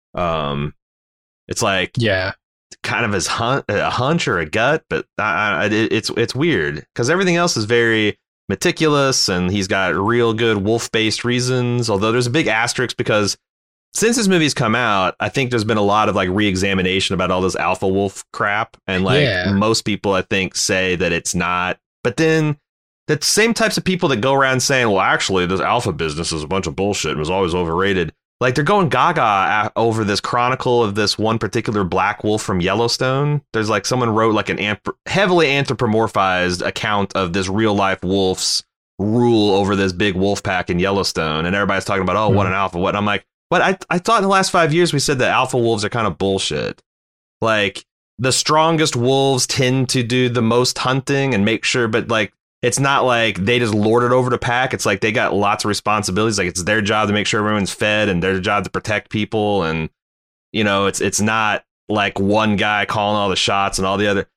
It's like, kind of his a hunch or a gut, but it's weird because everything else is very meticulous and he's got real good wolf-based reasons. Although there's a big asterisk because since this movie's come out, I think there's been a lot of like re-examination about all this alpha wolf crap. And like most people, I think, say that it's not. But then the same types of people that go around saying, well, actually, this alpha business is a bunch of bullshit and was always overrated. Like they're going gaga over this chronicle of this one particular black wolf from Yellowstone. There's like someone wrote like an heavily anthropomorphized account of this real life wolf's rule over this big wolf pack in Yellowstone. And everybody's talking about, oh, what an alpha. What? And I'm like, but I thought in the last 5 years we said that alpha wolves are kind of bullshit. Like the strongest wolves tend to do the most hunting and make sure. But like it's not like they just lord it over the pack. It's like they got lots of responsibilities. Like it's their job to make sure everyone's fed and their job to protect people. And, it's not like one guy calling all the shots and all the other.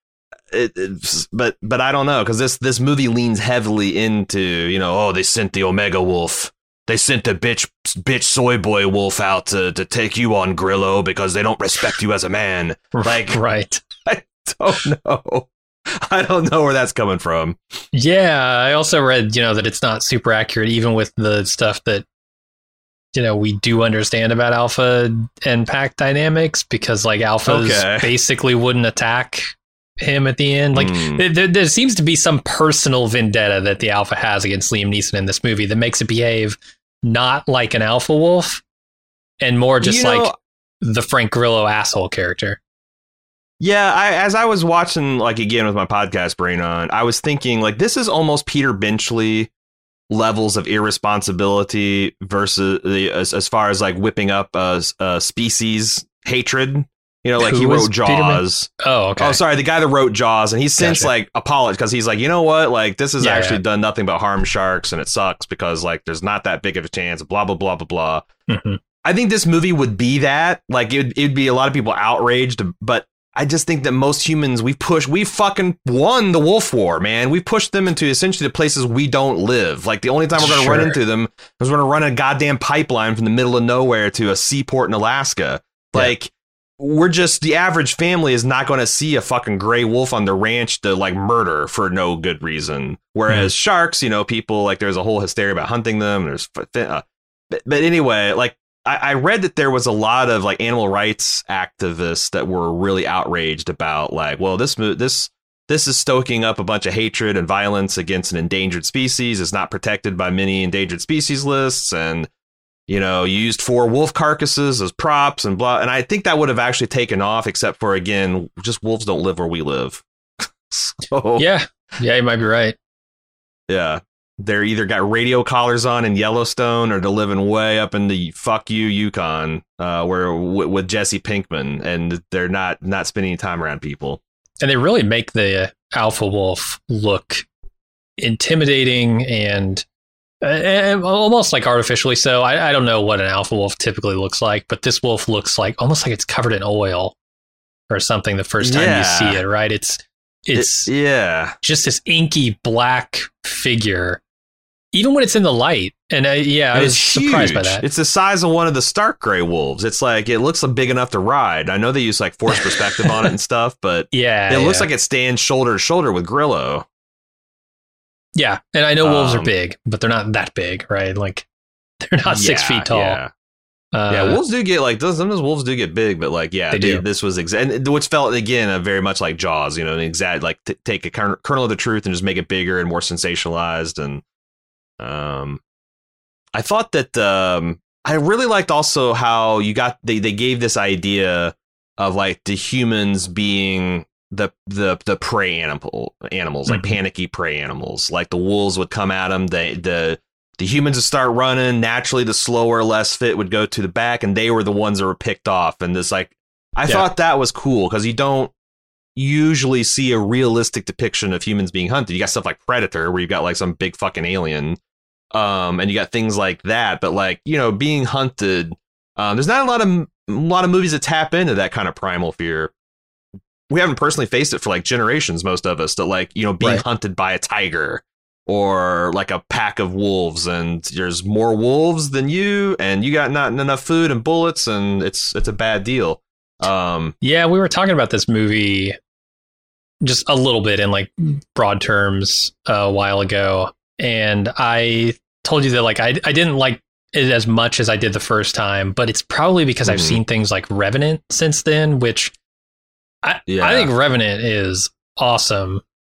But I don't know, because this movie leans heavily into, oh, they sent the Omega Wolf. They sent the bitch soy boy wolf out to take you on, Grillo, because they don't respect you as a man. Like, right. I don't know. I don't know where that's coming from. Yeah, I also read, that it's not super accurate, even with the stuff that, we do understand about alpha and pack dynamics, because like alphas basically wouldn't attack him at the end. Like there seems to be some personal vendetta that the alpha has against Liam Neeson in this movie that makes it behave not like an alpha wolf and more just like the Frank Grillo asshole character. Yeah, as I was watching, like, again with my podcast brain on, I was thinking like this is almost Peter Benchley levels of irresponsibility versus as far as like whipping up a species hatred. Like he wrote Jaws. Oh, okay. Oh, sorry. The guy that wrote Jaws, and he's since like apologized because he's like, you know what? Like this has actually done nothing but harm sharks, and it sucks because like there's not that big of a chance. Blah blah blah blah blah. I think this movie would be that. Like, it'd be a lot of people outraged, but I just think that most humans, we fucking won the wolf war, man. We pushed them into essentially the places we don't live. Like, the only time we're going to run into them is we're going to run a goddamn pipeline from the middle of nowhere to a seaport in Alaska. Like, we're just, the average family is not going to see a fucking gray wolf on the ranch to like murder for no good reason. Whereas sharks, you know, people like, there's a whole hysteria about hunting them. But anyway, like, I read that there was a lot of like animal rights activists that were really outraged about like, well, this is stoking up a bunch of hatred and violence against an endangered species. It's not protected by many endangered species lists, and you know, used 4 wolf carcasses as props and blah. And I think that would have actually taken off, except for, again, just wolves don't live where we live. So, yeah, you might be right. Yeah. They're either got radio collars on in Yellowstone or they're living way up in the fuck you Yukon, where with Jesse Pinkman, and they're not spending time around people. And they really make the alpha wolf look intimidating and almost like artificially so. I don't know what an alpha wolf typically looks like, but this wolf looks like almost like it's covered in oil or something the first time you see it, right? It's just this inky black figure, even when it's in the light. And I was surprised by that. It's the size of one of the Stark gray wolves. It's like, it looks big enough to ride. I know they use like forced perspective on it and stuff, but it looks like it stands shoulder to shoulder with Grillo. Yeah, and I know wolves are big, but they're not that big, right? Like, they're not 6 feet tall. Wolves do get like, sometimes wolves do get big, but like, they do. This was which felt again very much like Jaws, you know, an exact like take a kernel of the truth and just make it bigger and more sensationalized. And I thought that I really liked also how they gave this idea of like the humans being the prey animals, like panicky prey animals. Like the wolves would come at them, the humans would start running. Naturally, the slower, less fit would go to the back, and they were the ones that were picked off. And this, like, I thought that was cool because you don't usually see a realistic depiction of humans being hunted. You got stuff like Predator, where you've got like some big fucking alien, and you got things like that. But like, you know, being hunted, there's not a lot of movies that tap into that kind of primal fear. We haven't personally faced it for like generations, most of us, that like, you know, being hunted by a tiger or like a pack of wolves, and there's more wolves than you, and you got not enough food and bullets, and it's a bad deal. We were talking about this movie just a little bit in like broad terms a while ago, and I told you that like I didn't like it as much as I did the first time, but it's probably because I've seen things like Revenant since then, which I think Revenant is awesome.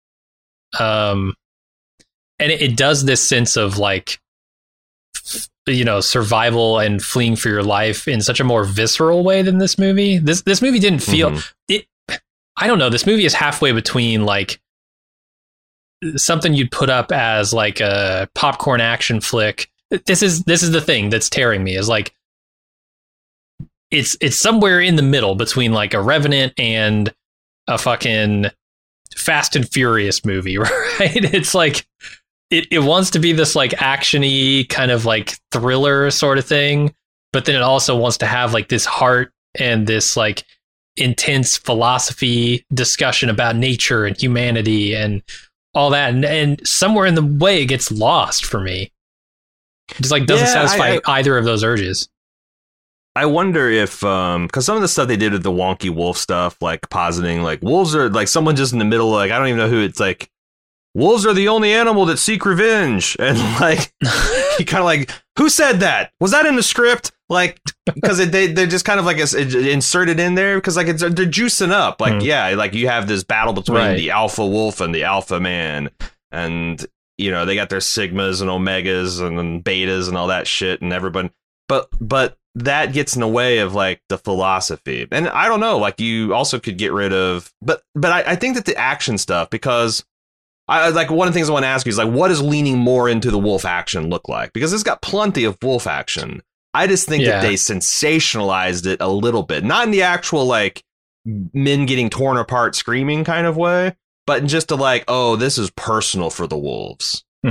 And it does this sense of like, you know, survival and fleeing for your life in such a more visceral way than this movie. This movie didn't feel it. I don't know. This movie is halfway between like something you'd put up as like a popcorn action flick. This is the thing that's tearing me, is like it's somewhere in the middle between like a Revenant and a fucking Fast and Furious movie, right? It's like it wants to be this like action-y kind of like thriller sort of thing, but then it also wants to have like this heart and this like intense philosophy discussion about nature and humanity and all that, and somewhere in the way it gets lost for me. It just like doesn't satisfy either of those urges. I wonder if, because some of the stuff they did with the wonky wolf stuff, like positing like wolves are like someone just in the middle, like I don't even know who, it's like wolves are the only animal that seek revenge, and like you kind of like, who said that? Was that in the script? Like, because they're just kind of like inserted in there because like they're juicing up, like like you have this battle between the alpha wolf and the alpha man, and you know they got their sigmas and omegas and then betas and all that shit, and everybody, but that gets in the way of like the philosophy. And I don't know, like you also could get rid of, but I think that the action stuff, because I like one of the things I want to ask you is like, what does leaning more into the wolf action look like? Because it's got plenty of wolf action. I just think that they sensationalized it a little bit, not in the actual like men getting torn apart screaming kind of way, but in just to like, oh, this is personal for the wolves.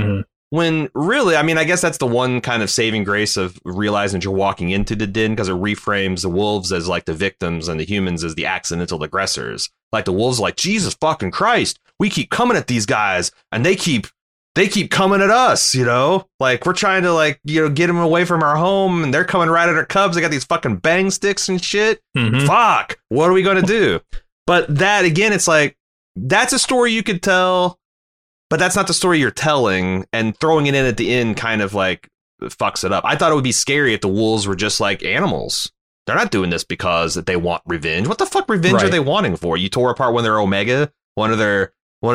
When really, I mean, I guess that's the one kind of saving grace of realizing that you're walking into the den, because it reframes the wolves as like the victims and the humans as the accidental aggressors. Like the wolves are like, Jesus fucking Christ, we keep coming at these guys and they keep coming at us, you know, like we're trying to like, you know, get them away from our home and they're coming right at our cubs. They got these fucking bang sticks and shit. Mhm. Fuck, what are we going to do? But that again, it's like, that's a story you could tell, but that's not the story you're telling, and throwing it in at the end kind of like fucks it up. I thought it would be scary if the wolves were just like animals. They're not doing this because they want revenge. What the fuck revenge are they wanting for? You tore apart one of their Omega, one of the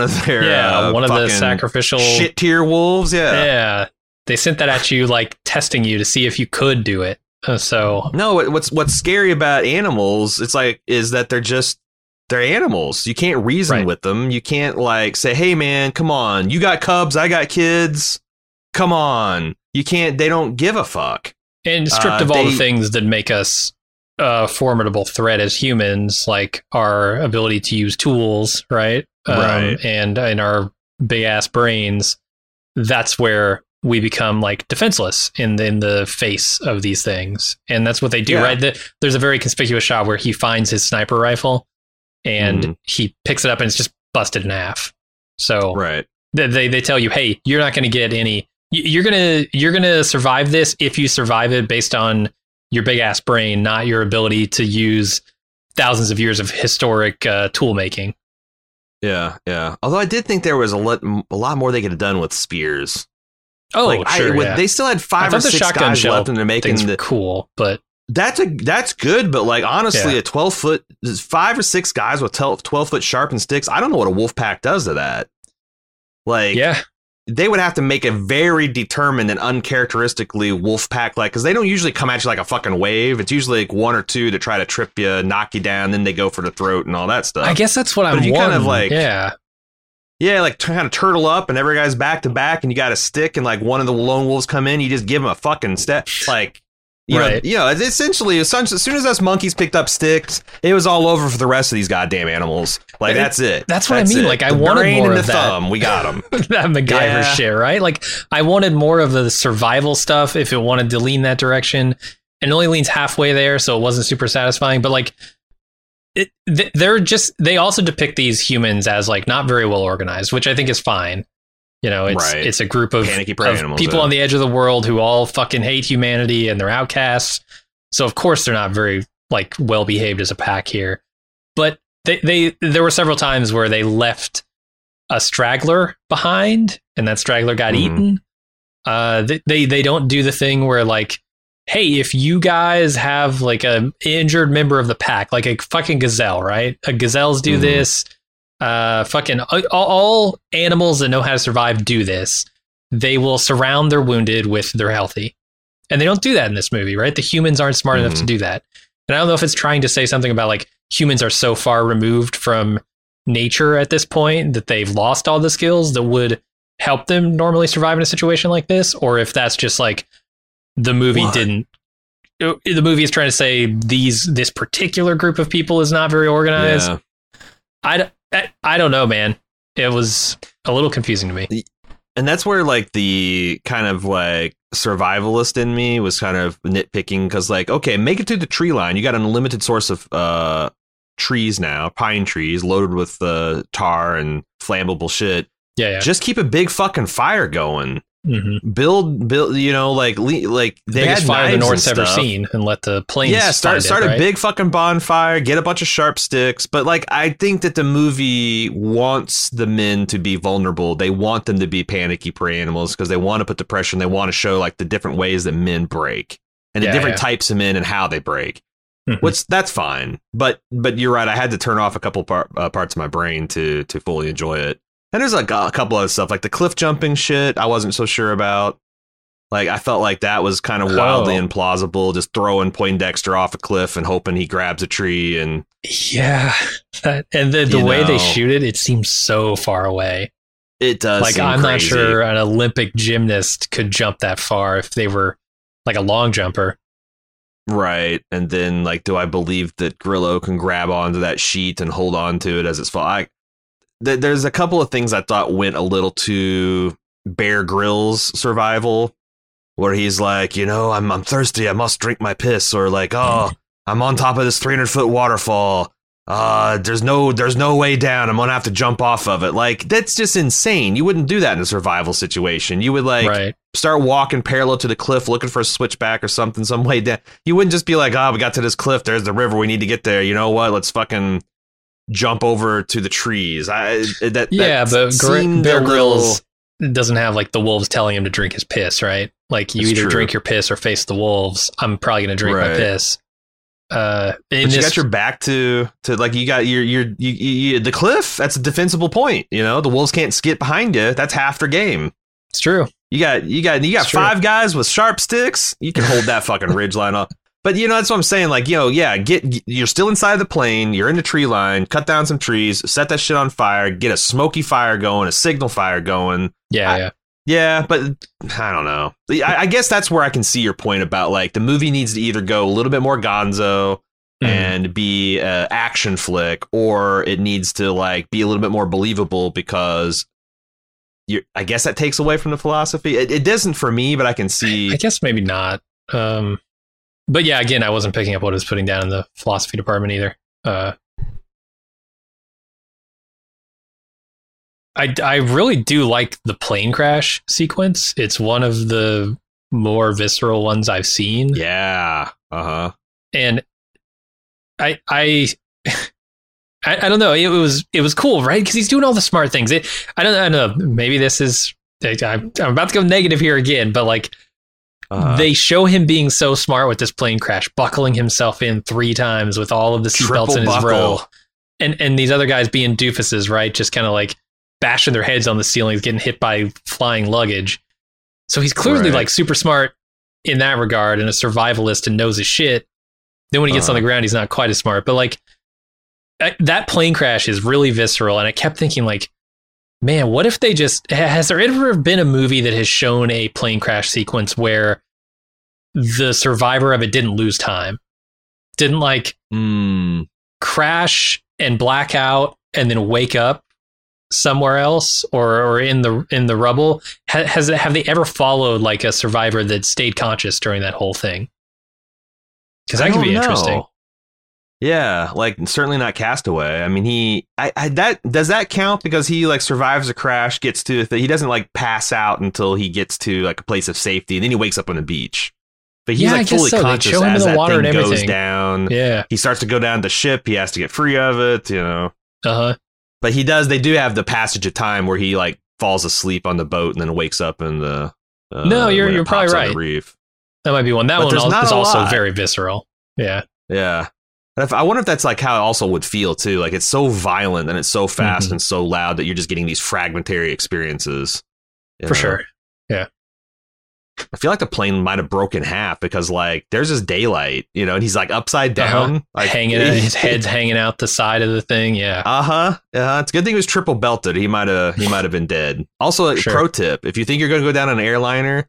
sacrificial shit tier wolves. Yeah. They sent that at you, like testing you to see if you could do it. So no, what's scary about animals, it's like, is that they're animals. You can't reason with them. You can't like say, hey man, come on. You got cubs. I got kids. Come on. You can't, they don't give a fuck. And stripped of all the things that make us a formidable threat as humans, like our ability to use tools, right? And in our big ass brains, that's where we become like defenseless in the face of these things. And that's what they do, right? There's a very conspicuous shot where he finds his sniper rifle and he picks it up and it's just busted in half. So they tell you, hey, you're not going to get any. You're gonna survive this if you survive it based on your big ass brain, not your ability to use thousands of years of historic tool making. Yeah. Although I did think there was a lot more they could have done with spears. Oh, like, sure. They still had 5 or 6 guys left, and they're making the cool, but that's good. But like honestly, a 12-foot, 5 or 6 guys with 12-foot sharpened sticks. I don't know what a wolf pack does to that. Like, they would have to make a very determined and uncharacteristically wolf pack, like, because they don't usually come at you like a fucking wave. It's usually like 1 or 2 to try to trip you, knock you down, then they go for the throat and all that stuff. I guess that's what I'm wondering. Kind of like, like kind of turtle up and every guy's back to back and you got a stick and like one of the lone wolves come in, you just give them a fucking step, like. You know, it's essentially, as soon as us monkeys picked up sticks, it was all over for the rest of these goddamn animals. Like, that's it. That's what I mean. Like, I wanted more of that. Thumb, we got them. That MacGyver shit, right? Like, I wanted more of the survival stuff if it wanted to lean that direction. And it only leans halfway there, so it wasn't super satisfying. But, like, they also depict these humans as, like, not very well organized, which I think is fine. You know, it's a group of people on the edge of the world who all fucking hate humanity and they're outcasts. So of course they're not very like well behaved as a pack here. But there were several times where they left a straggler behind and that straggler got eaten. They don't do the thing where like, hey, if you guys have like a injured member of the pack, like a fucking gazelle, right? Gazelles do this. Fucking all animals that know how to survive do this. They will surround their wounded with their healthy. And they don't do that in this movie, right? The humans aren't smart enough to do that. And I don't know if it's trying to say something about like humans are so far removed from nature at this point that they've lost all the skills that would help them normally survive in a situation like this, or if that's just like the movie the movie is trying to say this particular group of people is not very organized. I don't know, man. It was a little confusing to me. And that's where like the kind of like survivalist in me was kind of nitpicking, because like, okay, make it to the tree line. You got an unlimited source of trees now, pine trees loaded with tar and flammable shit. Yeah. Just keep a big fucking fire going. Build, you know, like they had fire the North's ever seen, and let the planes start a big fucking bonfire, get a bunch of sharp sticks. But like, I think that the movie wants the men to be vulnerable. They want them to be panicky prey animals because they want to put depression. They want to show like the different ways that men break and the different types of men and how they break. That's fine, but you're right. I had to turn off a couple parts of my brain to fully enjoy it. And there's like a couple other stuff, like the cliff jumping shit I wasn't so sure about. Like, I felt like that was kind of wildly implausible, just throwing Poindexter off a cliff and hoping he grabs a tree. And the way they shoot it seems so far away. It does. Like, I'm not sure an Olympic gymnast could jump that far if they were like a long jumper. Right. And then, like, do I believe that Grillo can grab onto that sheet and hold on to it as it's falling? There's a couple of things I thought went a little too Bear Grylls survival, where he's like, I'm thirsty, I must drink my piss, or like, oh, I'm on top of this 300-foot waterfall. There's no way down. I'm gonna have to jump off of it. Like, that's just insane. You wouldn't do that in a survival situation. You would start walking parallel to the cliff, looking for a switchback or something, some way down. You wouldn't just be like, we got to this cliff. There's the river. We need to get there. You know what? Let's fucking jump over to the trees. But Bear Grylls doesn't have like the wolves telling him to drink his piss, right? Like, you either drink your piss or face the wolves. I'm probably gonna drink my piss. But you got your back to like, you got your the cliff. That's a defensible point. The wolves can't skip behind you. That's half their game. It's true. You got five guys with sharp sticks. You can hold that fucking ridge line up. But that's what I'm saying. Like, you're still inside the plane. You're in the tree line. Cut down some trees. Set that shit on fire. Get a smoky fire going. A signal fire going. Yeah, but I don't know. I guess that's where I can see your point about, like, the movie needs to either go a little bit more gonzo and be an action flick, or it needs to, like, be a little bit more believable, because I guess that takes away from the philosophy. It doesn't for me, but I can see. I guess maybe not. But yeah, again, I wasn't picking up what it was putting down in the philosophy department either. I really do like the plane crash sequence. It's one of the more visceral ones I've seen. Yeah. And I don't know. It was cool, right? Because he's doing all the smart things. I don't know. Maybe this is. I'm about to go negative here again, but like, they show him being so smart with this plane crash, buckling himself in 3 times with all of the seatbelts in his row, and these other guys being doofuses, right? Just kind of like bashing their heads on the ceilings, getting hit by flying luggage. So he's clearly like super smart in that regard and a survivalist and knows his shit. Then when he gets on the ground, he's not quite as smart. But like, that plane crash is really visceral. And I kept thinking, like, man, what if they has there ever been a movie that has shown a plane crash sequence where the survivor of it didn't lose time? Didn't like crash and black out and then wake up somewhere else or in the rubble? Have they ever followed like a survivor that stayed conscious during that whole thing? Because that could be interesting. Yeah, like certainly not Castaway. I mean, does that count because he like survives a crash, gets to he doesn't like pass out until he gets to like a place of safety, and then he wakes up on the beach. But he's like fully conscious as that thing goes down. Yeah, he starts to go down the ship. He has to get free of it. But they do have the passage of time where he like falls asleep on the boat and then wakes up in the. No, you're probably right. Reef. That might be one. That one is also very visceral. Yeah. Yeah. I wonder if that's like how it also would feel too. Like it's so violent and it's so fast and so loud that you're just getting these fragmentary experiences. For sure. Yeah. I feel like the plane might have broken in half because like there's this daylight, and he's like upside down, like his head's hanging out the side of the thing. Yeah. It's a good thing he was triple belted. He might have been dead. Also, pro tip: if you think you're going to go down an airliner,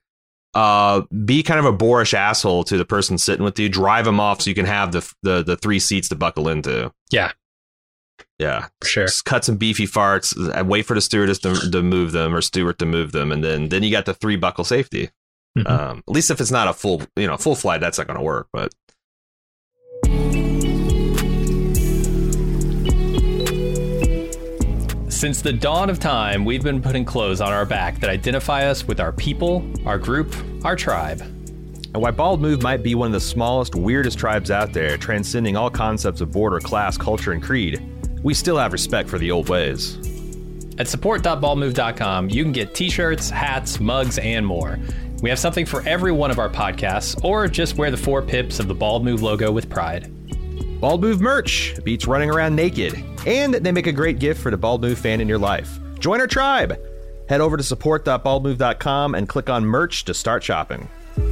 be kind of a boorish asshole to the person sitting with you. Drive them off so you can have the 3 seats to buckle into. Yeah. Yeah, for sure. Just cut some beefy farts. Wait for the stewardess to move them or steward to move them, and then you got the 3 buckle safety. At least if it's not a full flight, that's not going to work. But since the dawn of time, we've been putting clothes on our back that identify us with our people, our group, our tribe. And while Bald Move might be one of the smallest, weirdest tribes out there, transcending all concepts of border, class, culture, and creed, we still have respect for the old ways. At support.baldmove.com, you can get t-shirts, hats, mugs, and more. We have something for every one of our podcasts, or just wear the 4 pips of the Bald Move logo with pride. Bald Move merch beats running around naked, and they make a great gift for the Bald Move fan in your life. Join our tribe. Head over to support.baldmove.com and click on merch to start shopping.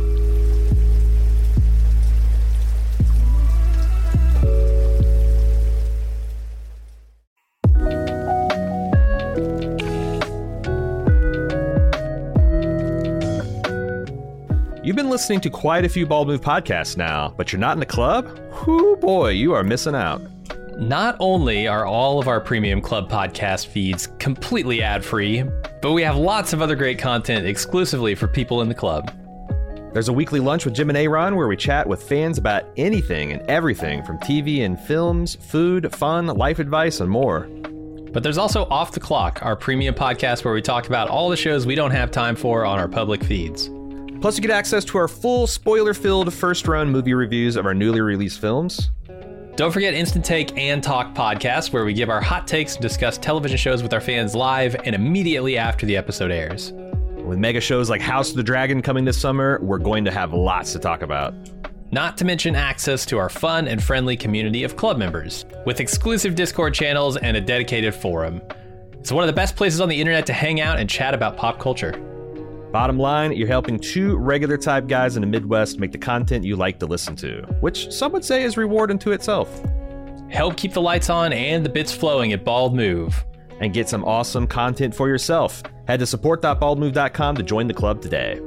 You've been listening to quite a few Bald Move podcasts now, but you're not in the club? Whoo boy, you are missing out. Not only are all of our premium club podcast feeds completely ad-free, But we have lots of other great content exclusively for people in the club. There's a weekly lunch with Jim and Aaron where we chat with fans about anything and everything from TV and films, food, fun, life advice, and more. But there's also Off the Clock, our premium podcast where we talk about all the shows we don't have time for on our public feeds. Plus, you get access to our full spoiler-filled first-run movie reviews of our newly released films. Don't forget Instant Take and Talk podcasts, where we give our hot takes and discuss television shows with our fans live and immediately after the episode airs. With mega shows like House of the Dragon coming this summer, we're going to have lots to talk about. Not to mention access to our fun and friendly community of club members, with exclusive Discord channels and a dedicated forum. It's one of the best places on the internet to hang out and chat about pop culture. Bottom line, you're helping two regular type guys in the Midwest make the content you like to listen to, which some would say is reward unto itself. Help keep the lights on and the bits flowing at Bald Move. And get some awesome content for yourself. Head to support.baldmove.com to join the club today.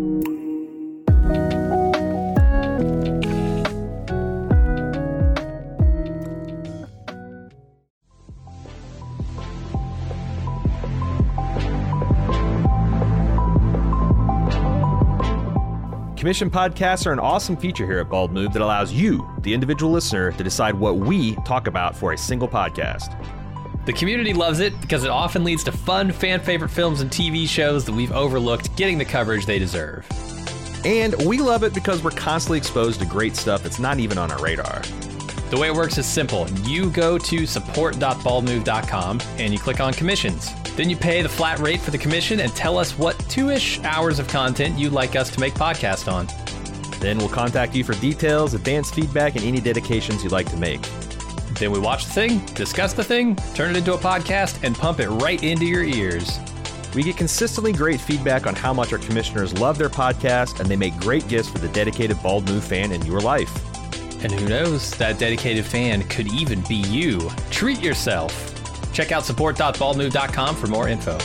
Commission podcasts are an awesome feature here at Bald Move that allows you, the individual listener, to decide what we talk about for a single podcast. The community loves it because it often leads to fun, fan-favorite films and TV shows that we've overlooked getting the coverage they deserve. And we love it because we're constantly exposed to great stuff that's not even on our radar. The way it works is simple. You go to support.baldmove.com and you click on commissions. Then you pay the flat rate for the commission and tell us what 2-ish hours of content you'd like us to make podcast on. Then we'll contact you for details, advanced feedback, and any dedications you'd like to make. Then we watch the thing, discuss the thing, turn it into a podcast, and pump it right into your ears. We get consistently great feedback on how much our commissioners love their podcast, and they make great gifts for the dedicated Bald Move fan in your life. And who knows, that dedicated fan could even be you. Treat yourself. Check out support.baldmove.com for more info.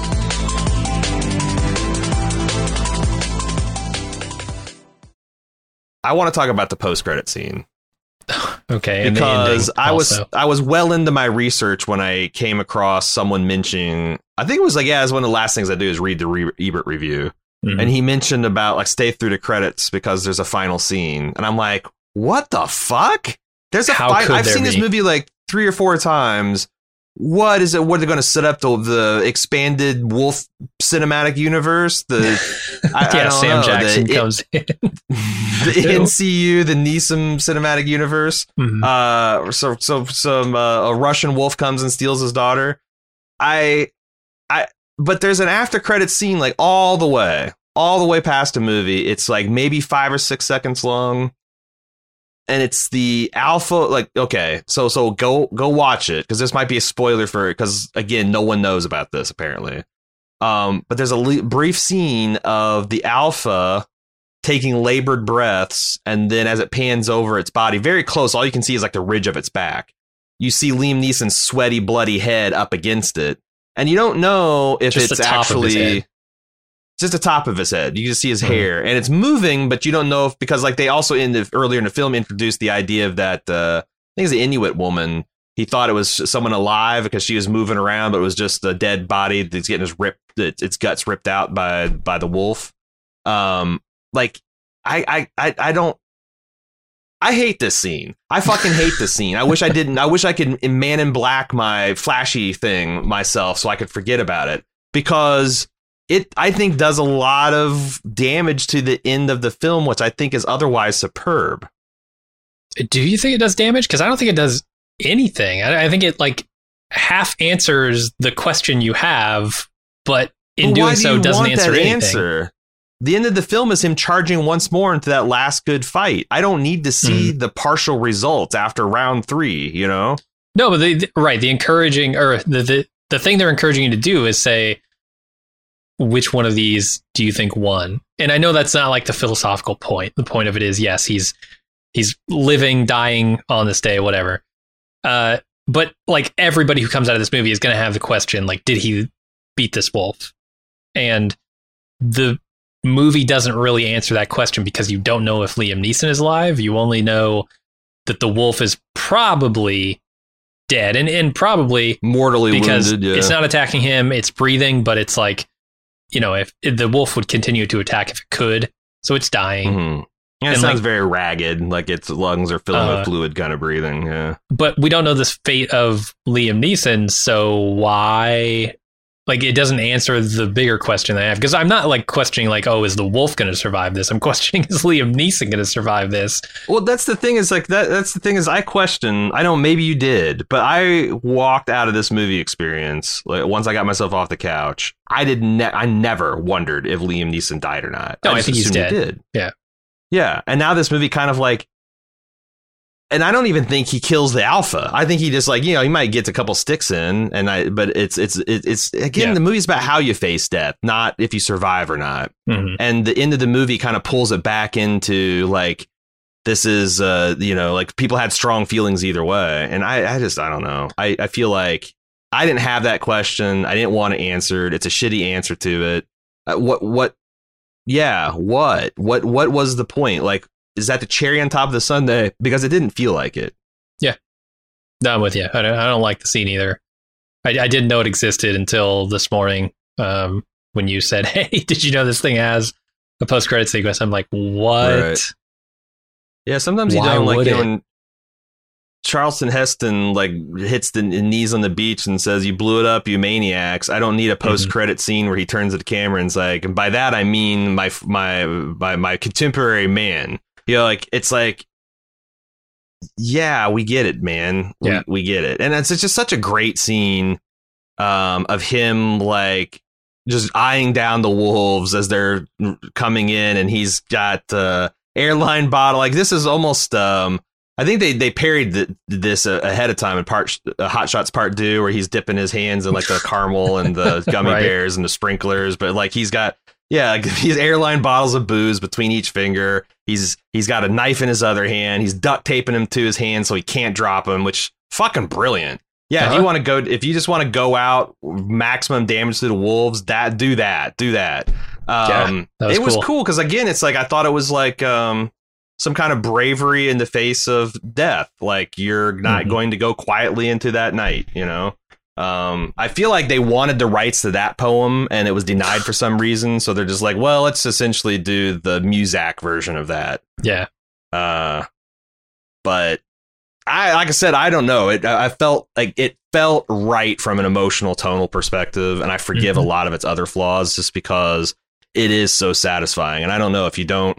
I want to talk about the post-credit scene. Okay, because I was well into my research when I came across someone mentioning, I think it was like, yeah, it's one of the last things I do is read the Ebert review. Mm-hmm. And he mentioned about like stay through the credits because there's a final scene. And I'm like, what the fuck? There's a I've seen this movie like 3 or 4 times. What is it? What are they going to set up the expanded Wolf cinematic universe? Sam Jackson comes in. The NCU, the Neeson cinematic universe. Mm-hmm. A Russian wolf comes and steals his daughter. But there's an after credit scene like all the way past the movie. It's like maybe 5 or 6 seconds long. And it's the alpha, like, okay, so go watch it, because this might be a spoiler for it, because, again, no one knows about this, apparently. But there's a brief scene of the alpha taking labored breaths, and then as it pans over its body, very close, all you can see is, like, the ridge of its back. You see Liam Neeson's sweaty, bloody head up against it, and you don't know if it's actually... just the top of his head. You can see his hair, and it's moving, but you don't know if, because like they also earlier in the film introduced the idea of that I think it's the Inuit woman. He thought it was someone alive because she was moving around, but it was just a dead body that's getting its guts ripped out by the wolf. Like I hate this scene. I fucking hate this scene. I wish I didn't. I wish I could Man in Black my flashy thing myself so I could forget about it, because it, I think, does a lot of damage to the end of the film, which I think is otherwise superb. Do you think it does damage? Because I don't think it does anything. I think it like half answers the question you have, but in doing so doesn't answer anything. The end of the film is him charging once more into that last good fight. I don't need to see the partial results after round 3, you know? No, but the encouraging, or the thing they're encouraging you to do is say, which one of these do you think won? And I know that's not like the philosophical point. The point of it is, yes, he's living, dying on this day, whatever. But like everybody who comes out of this movie is going to have the question, like, did he beat this wolf? And the movie doesn't really answer that question because you don't know if Liam Neeson is alive. You only know that the wolf is probably dead, and probably mortally because wounded. Yeah. it's not attacking him; it's breathing, but it's like, if the wolf would continue to attack if it could, so it's dying. Mm-hmm. Yeah, it sounds very ragged, like its lungs are filling with fluid, kind of breathing. Yeah, but we don't know the fate of Liam Neeson, so why? Like, it doesn't answer the bigger question I have, because I'm not like questioning like, oh, is the wolf going to survive this? I'm questioning, is Liam Neeson going to survive this? Well, that's the thing is like that's the thing is I question. I know maybe you did, but I walked out of this movie experience like once I got myself off the couch. I never wondered if Liam Neeson died or not. No, I think he's dead. He did. Yeah. And now this movie kind of like. And I don't even think he kills the alpha. I think he just like, he might get a couple sticks in but it's again, the movie's about how you face death, not if you survive or not. Mm-hmm. And the end of the movie kind of pulls it back into like, this is, like people had strong feelings either way. And I don't know. I feel like I didn't have that question. I didn't want it answered. It's a shitty answer to it. What was the point? Like, is that the cherry on top of the sundae? Because it didn't feel like it. Yeah. No, I'm with you. I don't like the scene either. I didn't know it existed until this morning when you said, hey, did you know this thing has a post-credit sequence? I'm like, what? Right. Yeah, sometimes you don't like when Charlton Heston like hits the knees on the beach and says, you blew it up, you maniacs. I don't need a post-credit scene where he turns to the camera and like, and by that I mean my contemporary man. Like, it's like, yeah, we get it, man. Yeah. We get it. And it's just such a great scene of him, like, just eyeing down the wolves as they're coming in. And he's got the airline bottle. Like, this is almost, I think they parried this ahead of time in Hot Shots Part 2, where he's dipping his hands in, like, the caramel and the gummy bears and the sprinklers. But, like, he's got... Yeah, he's airline bottles of booze between each finger. He's got a knife in his other hand. He's duct taping him to his hand so he can't drop him, which fucking brilliant. Yeah, if you just want to go out maximum damage to the wolves, do that. That was cool because again, it's like I thought it was like some kind of bravery in the face of death. Like, you're not going to go quietly into that night, I feel like they wanted the rights to that poem and it was denied for some reason. So they're just like, well, let's essentially do the Muzak version of that. Yeah. But like I said, I don't know. I felt like it felt right from an emotional tonal perspective. And I forgive a lot of its other flaws just because it is so satisfying. And I don't know if you don't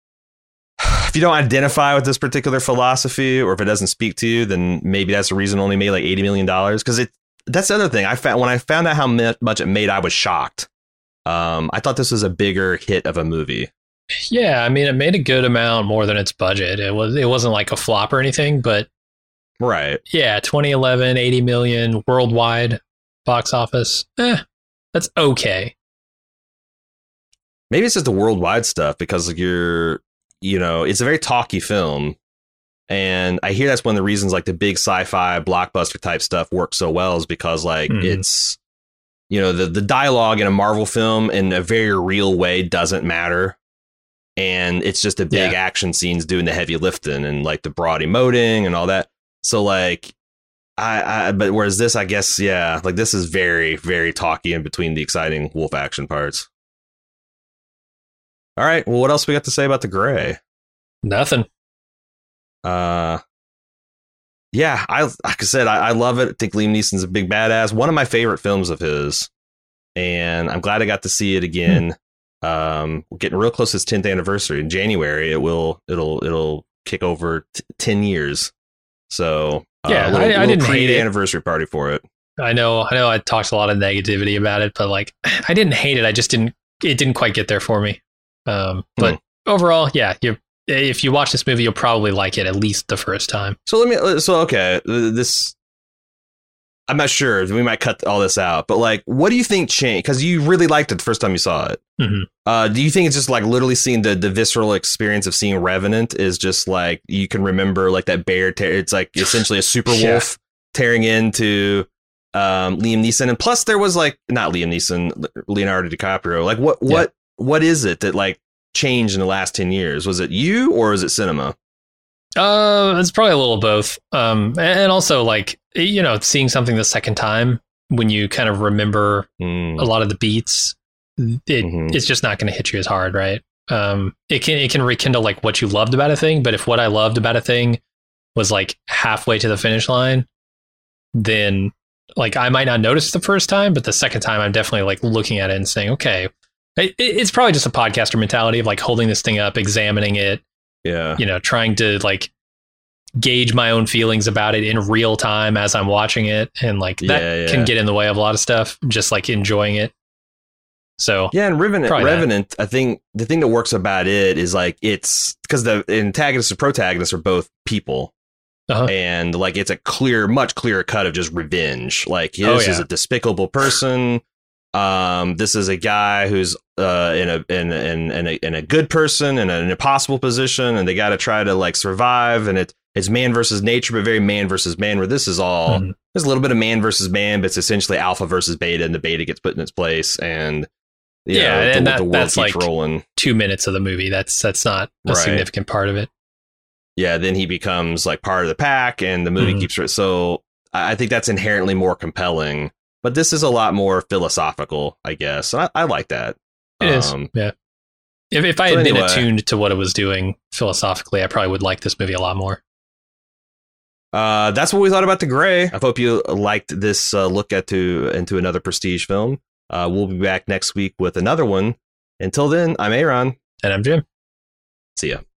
identify with this particular philosophy or if it doesn't speak to you, then maybe that's the reason it only made like $80 million. Because that's the other thing. When I found out how much it made, I was shocked. I thought this was a bigger hit of a movie. Yeah, I mean, it made a good amount more than its budget. It wasn't like a flop or anything, but right. Yeah, 2011, 80 million worldwide box office. That's okay. Maybe it's just the worldwide stuff because it's a very talky film. And I hear that's one of the reasons like the big sci-fi blockbuster type stuff works so well is because like it's, the dialogue in a Marvel film in a very real way doesn't matter. And it's just a big action scenes doing the heavy lifting and like the broad emoting and all that. So like, but whereas this, I guess, like this is very, very talky in between the exciting wolf action parts. All right. Well, what else we got to say about The Grey? Nothing. Like I said, I love it. I think Liam Neeson's a big badass. One of my favorite films of his, and I'm glad I got to see it again. We're getting real close to its 10th anniversary in January. It'll kick over 10 years. So I didn't hate it. Anniversary party for it. I know. I talked a lot of negativity about it, but like I didn't hate it. I just didn't. It didn't quite get there for me. But overall, if you watch this movie, you'll probably like it at least the first time. I'm not sure. We might cut all this out, but like, what do you think changed? Because you really liked it the first time you saw it. Do you think it's just like literally seeing the visceral experience of seeing Revenant is just like you can remember like that bear? It's like essentially a super wolf tearing into Liam Neeson, and plus there was like not Liam Neeson, Leonardo DiCaprio. Like what is it that like changed in the last 10 years? Was it you or is it cinema? It's probably a little of both. And also like, seeing something the second time when you kind of remember a lot of the beats, it's just not going to hit you as hard, right? It can rekindle like what you loved about a thing, but if what I loved about a thing was like halfway to the finish line, then like I might not notice the first time, but the second time I'm definitely like looking at it and saying, okay, it's probably just a podcaster mentality of like holding this thing up, examining it, trying to like gauge my own feelings about it in real time as I'm watching it, and like that can get in the way of a lot of stuff, just like enjoying it. So and Revenant, I think the thing that works about it is like it's because the antagonists and protagonists are both people. And like it's a much clearer cut of just revenge. Like this is a despicable person. This is a guy who's in a good person in an impossible position, and they got to try to like survive. And it's man versus nature, but very man versus man. Where this is all there's a little bit of man versus man, but it's essentially alpha versus beta, and the beta gets put in its place. And and that's like rolling. 2 minutes of the movie. That's not a significant part of it. Yeah, then he becomes like part of the pack, and the movie keeps it. So I think that's inherently more compelling. But this is a lot more philosophical, I guess. And I like that. It is. Yeah. If I had been attuned to what it was doing philosophically, I probably would like this movie a lot more. That's what we thought about The Grey. I hope you liked this look into another prestige film. We'll be back next week with another one. Until then, I'm Aaron. And I'm Jim. See ya.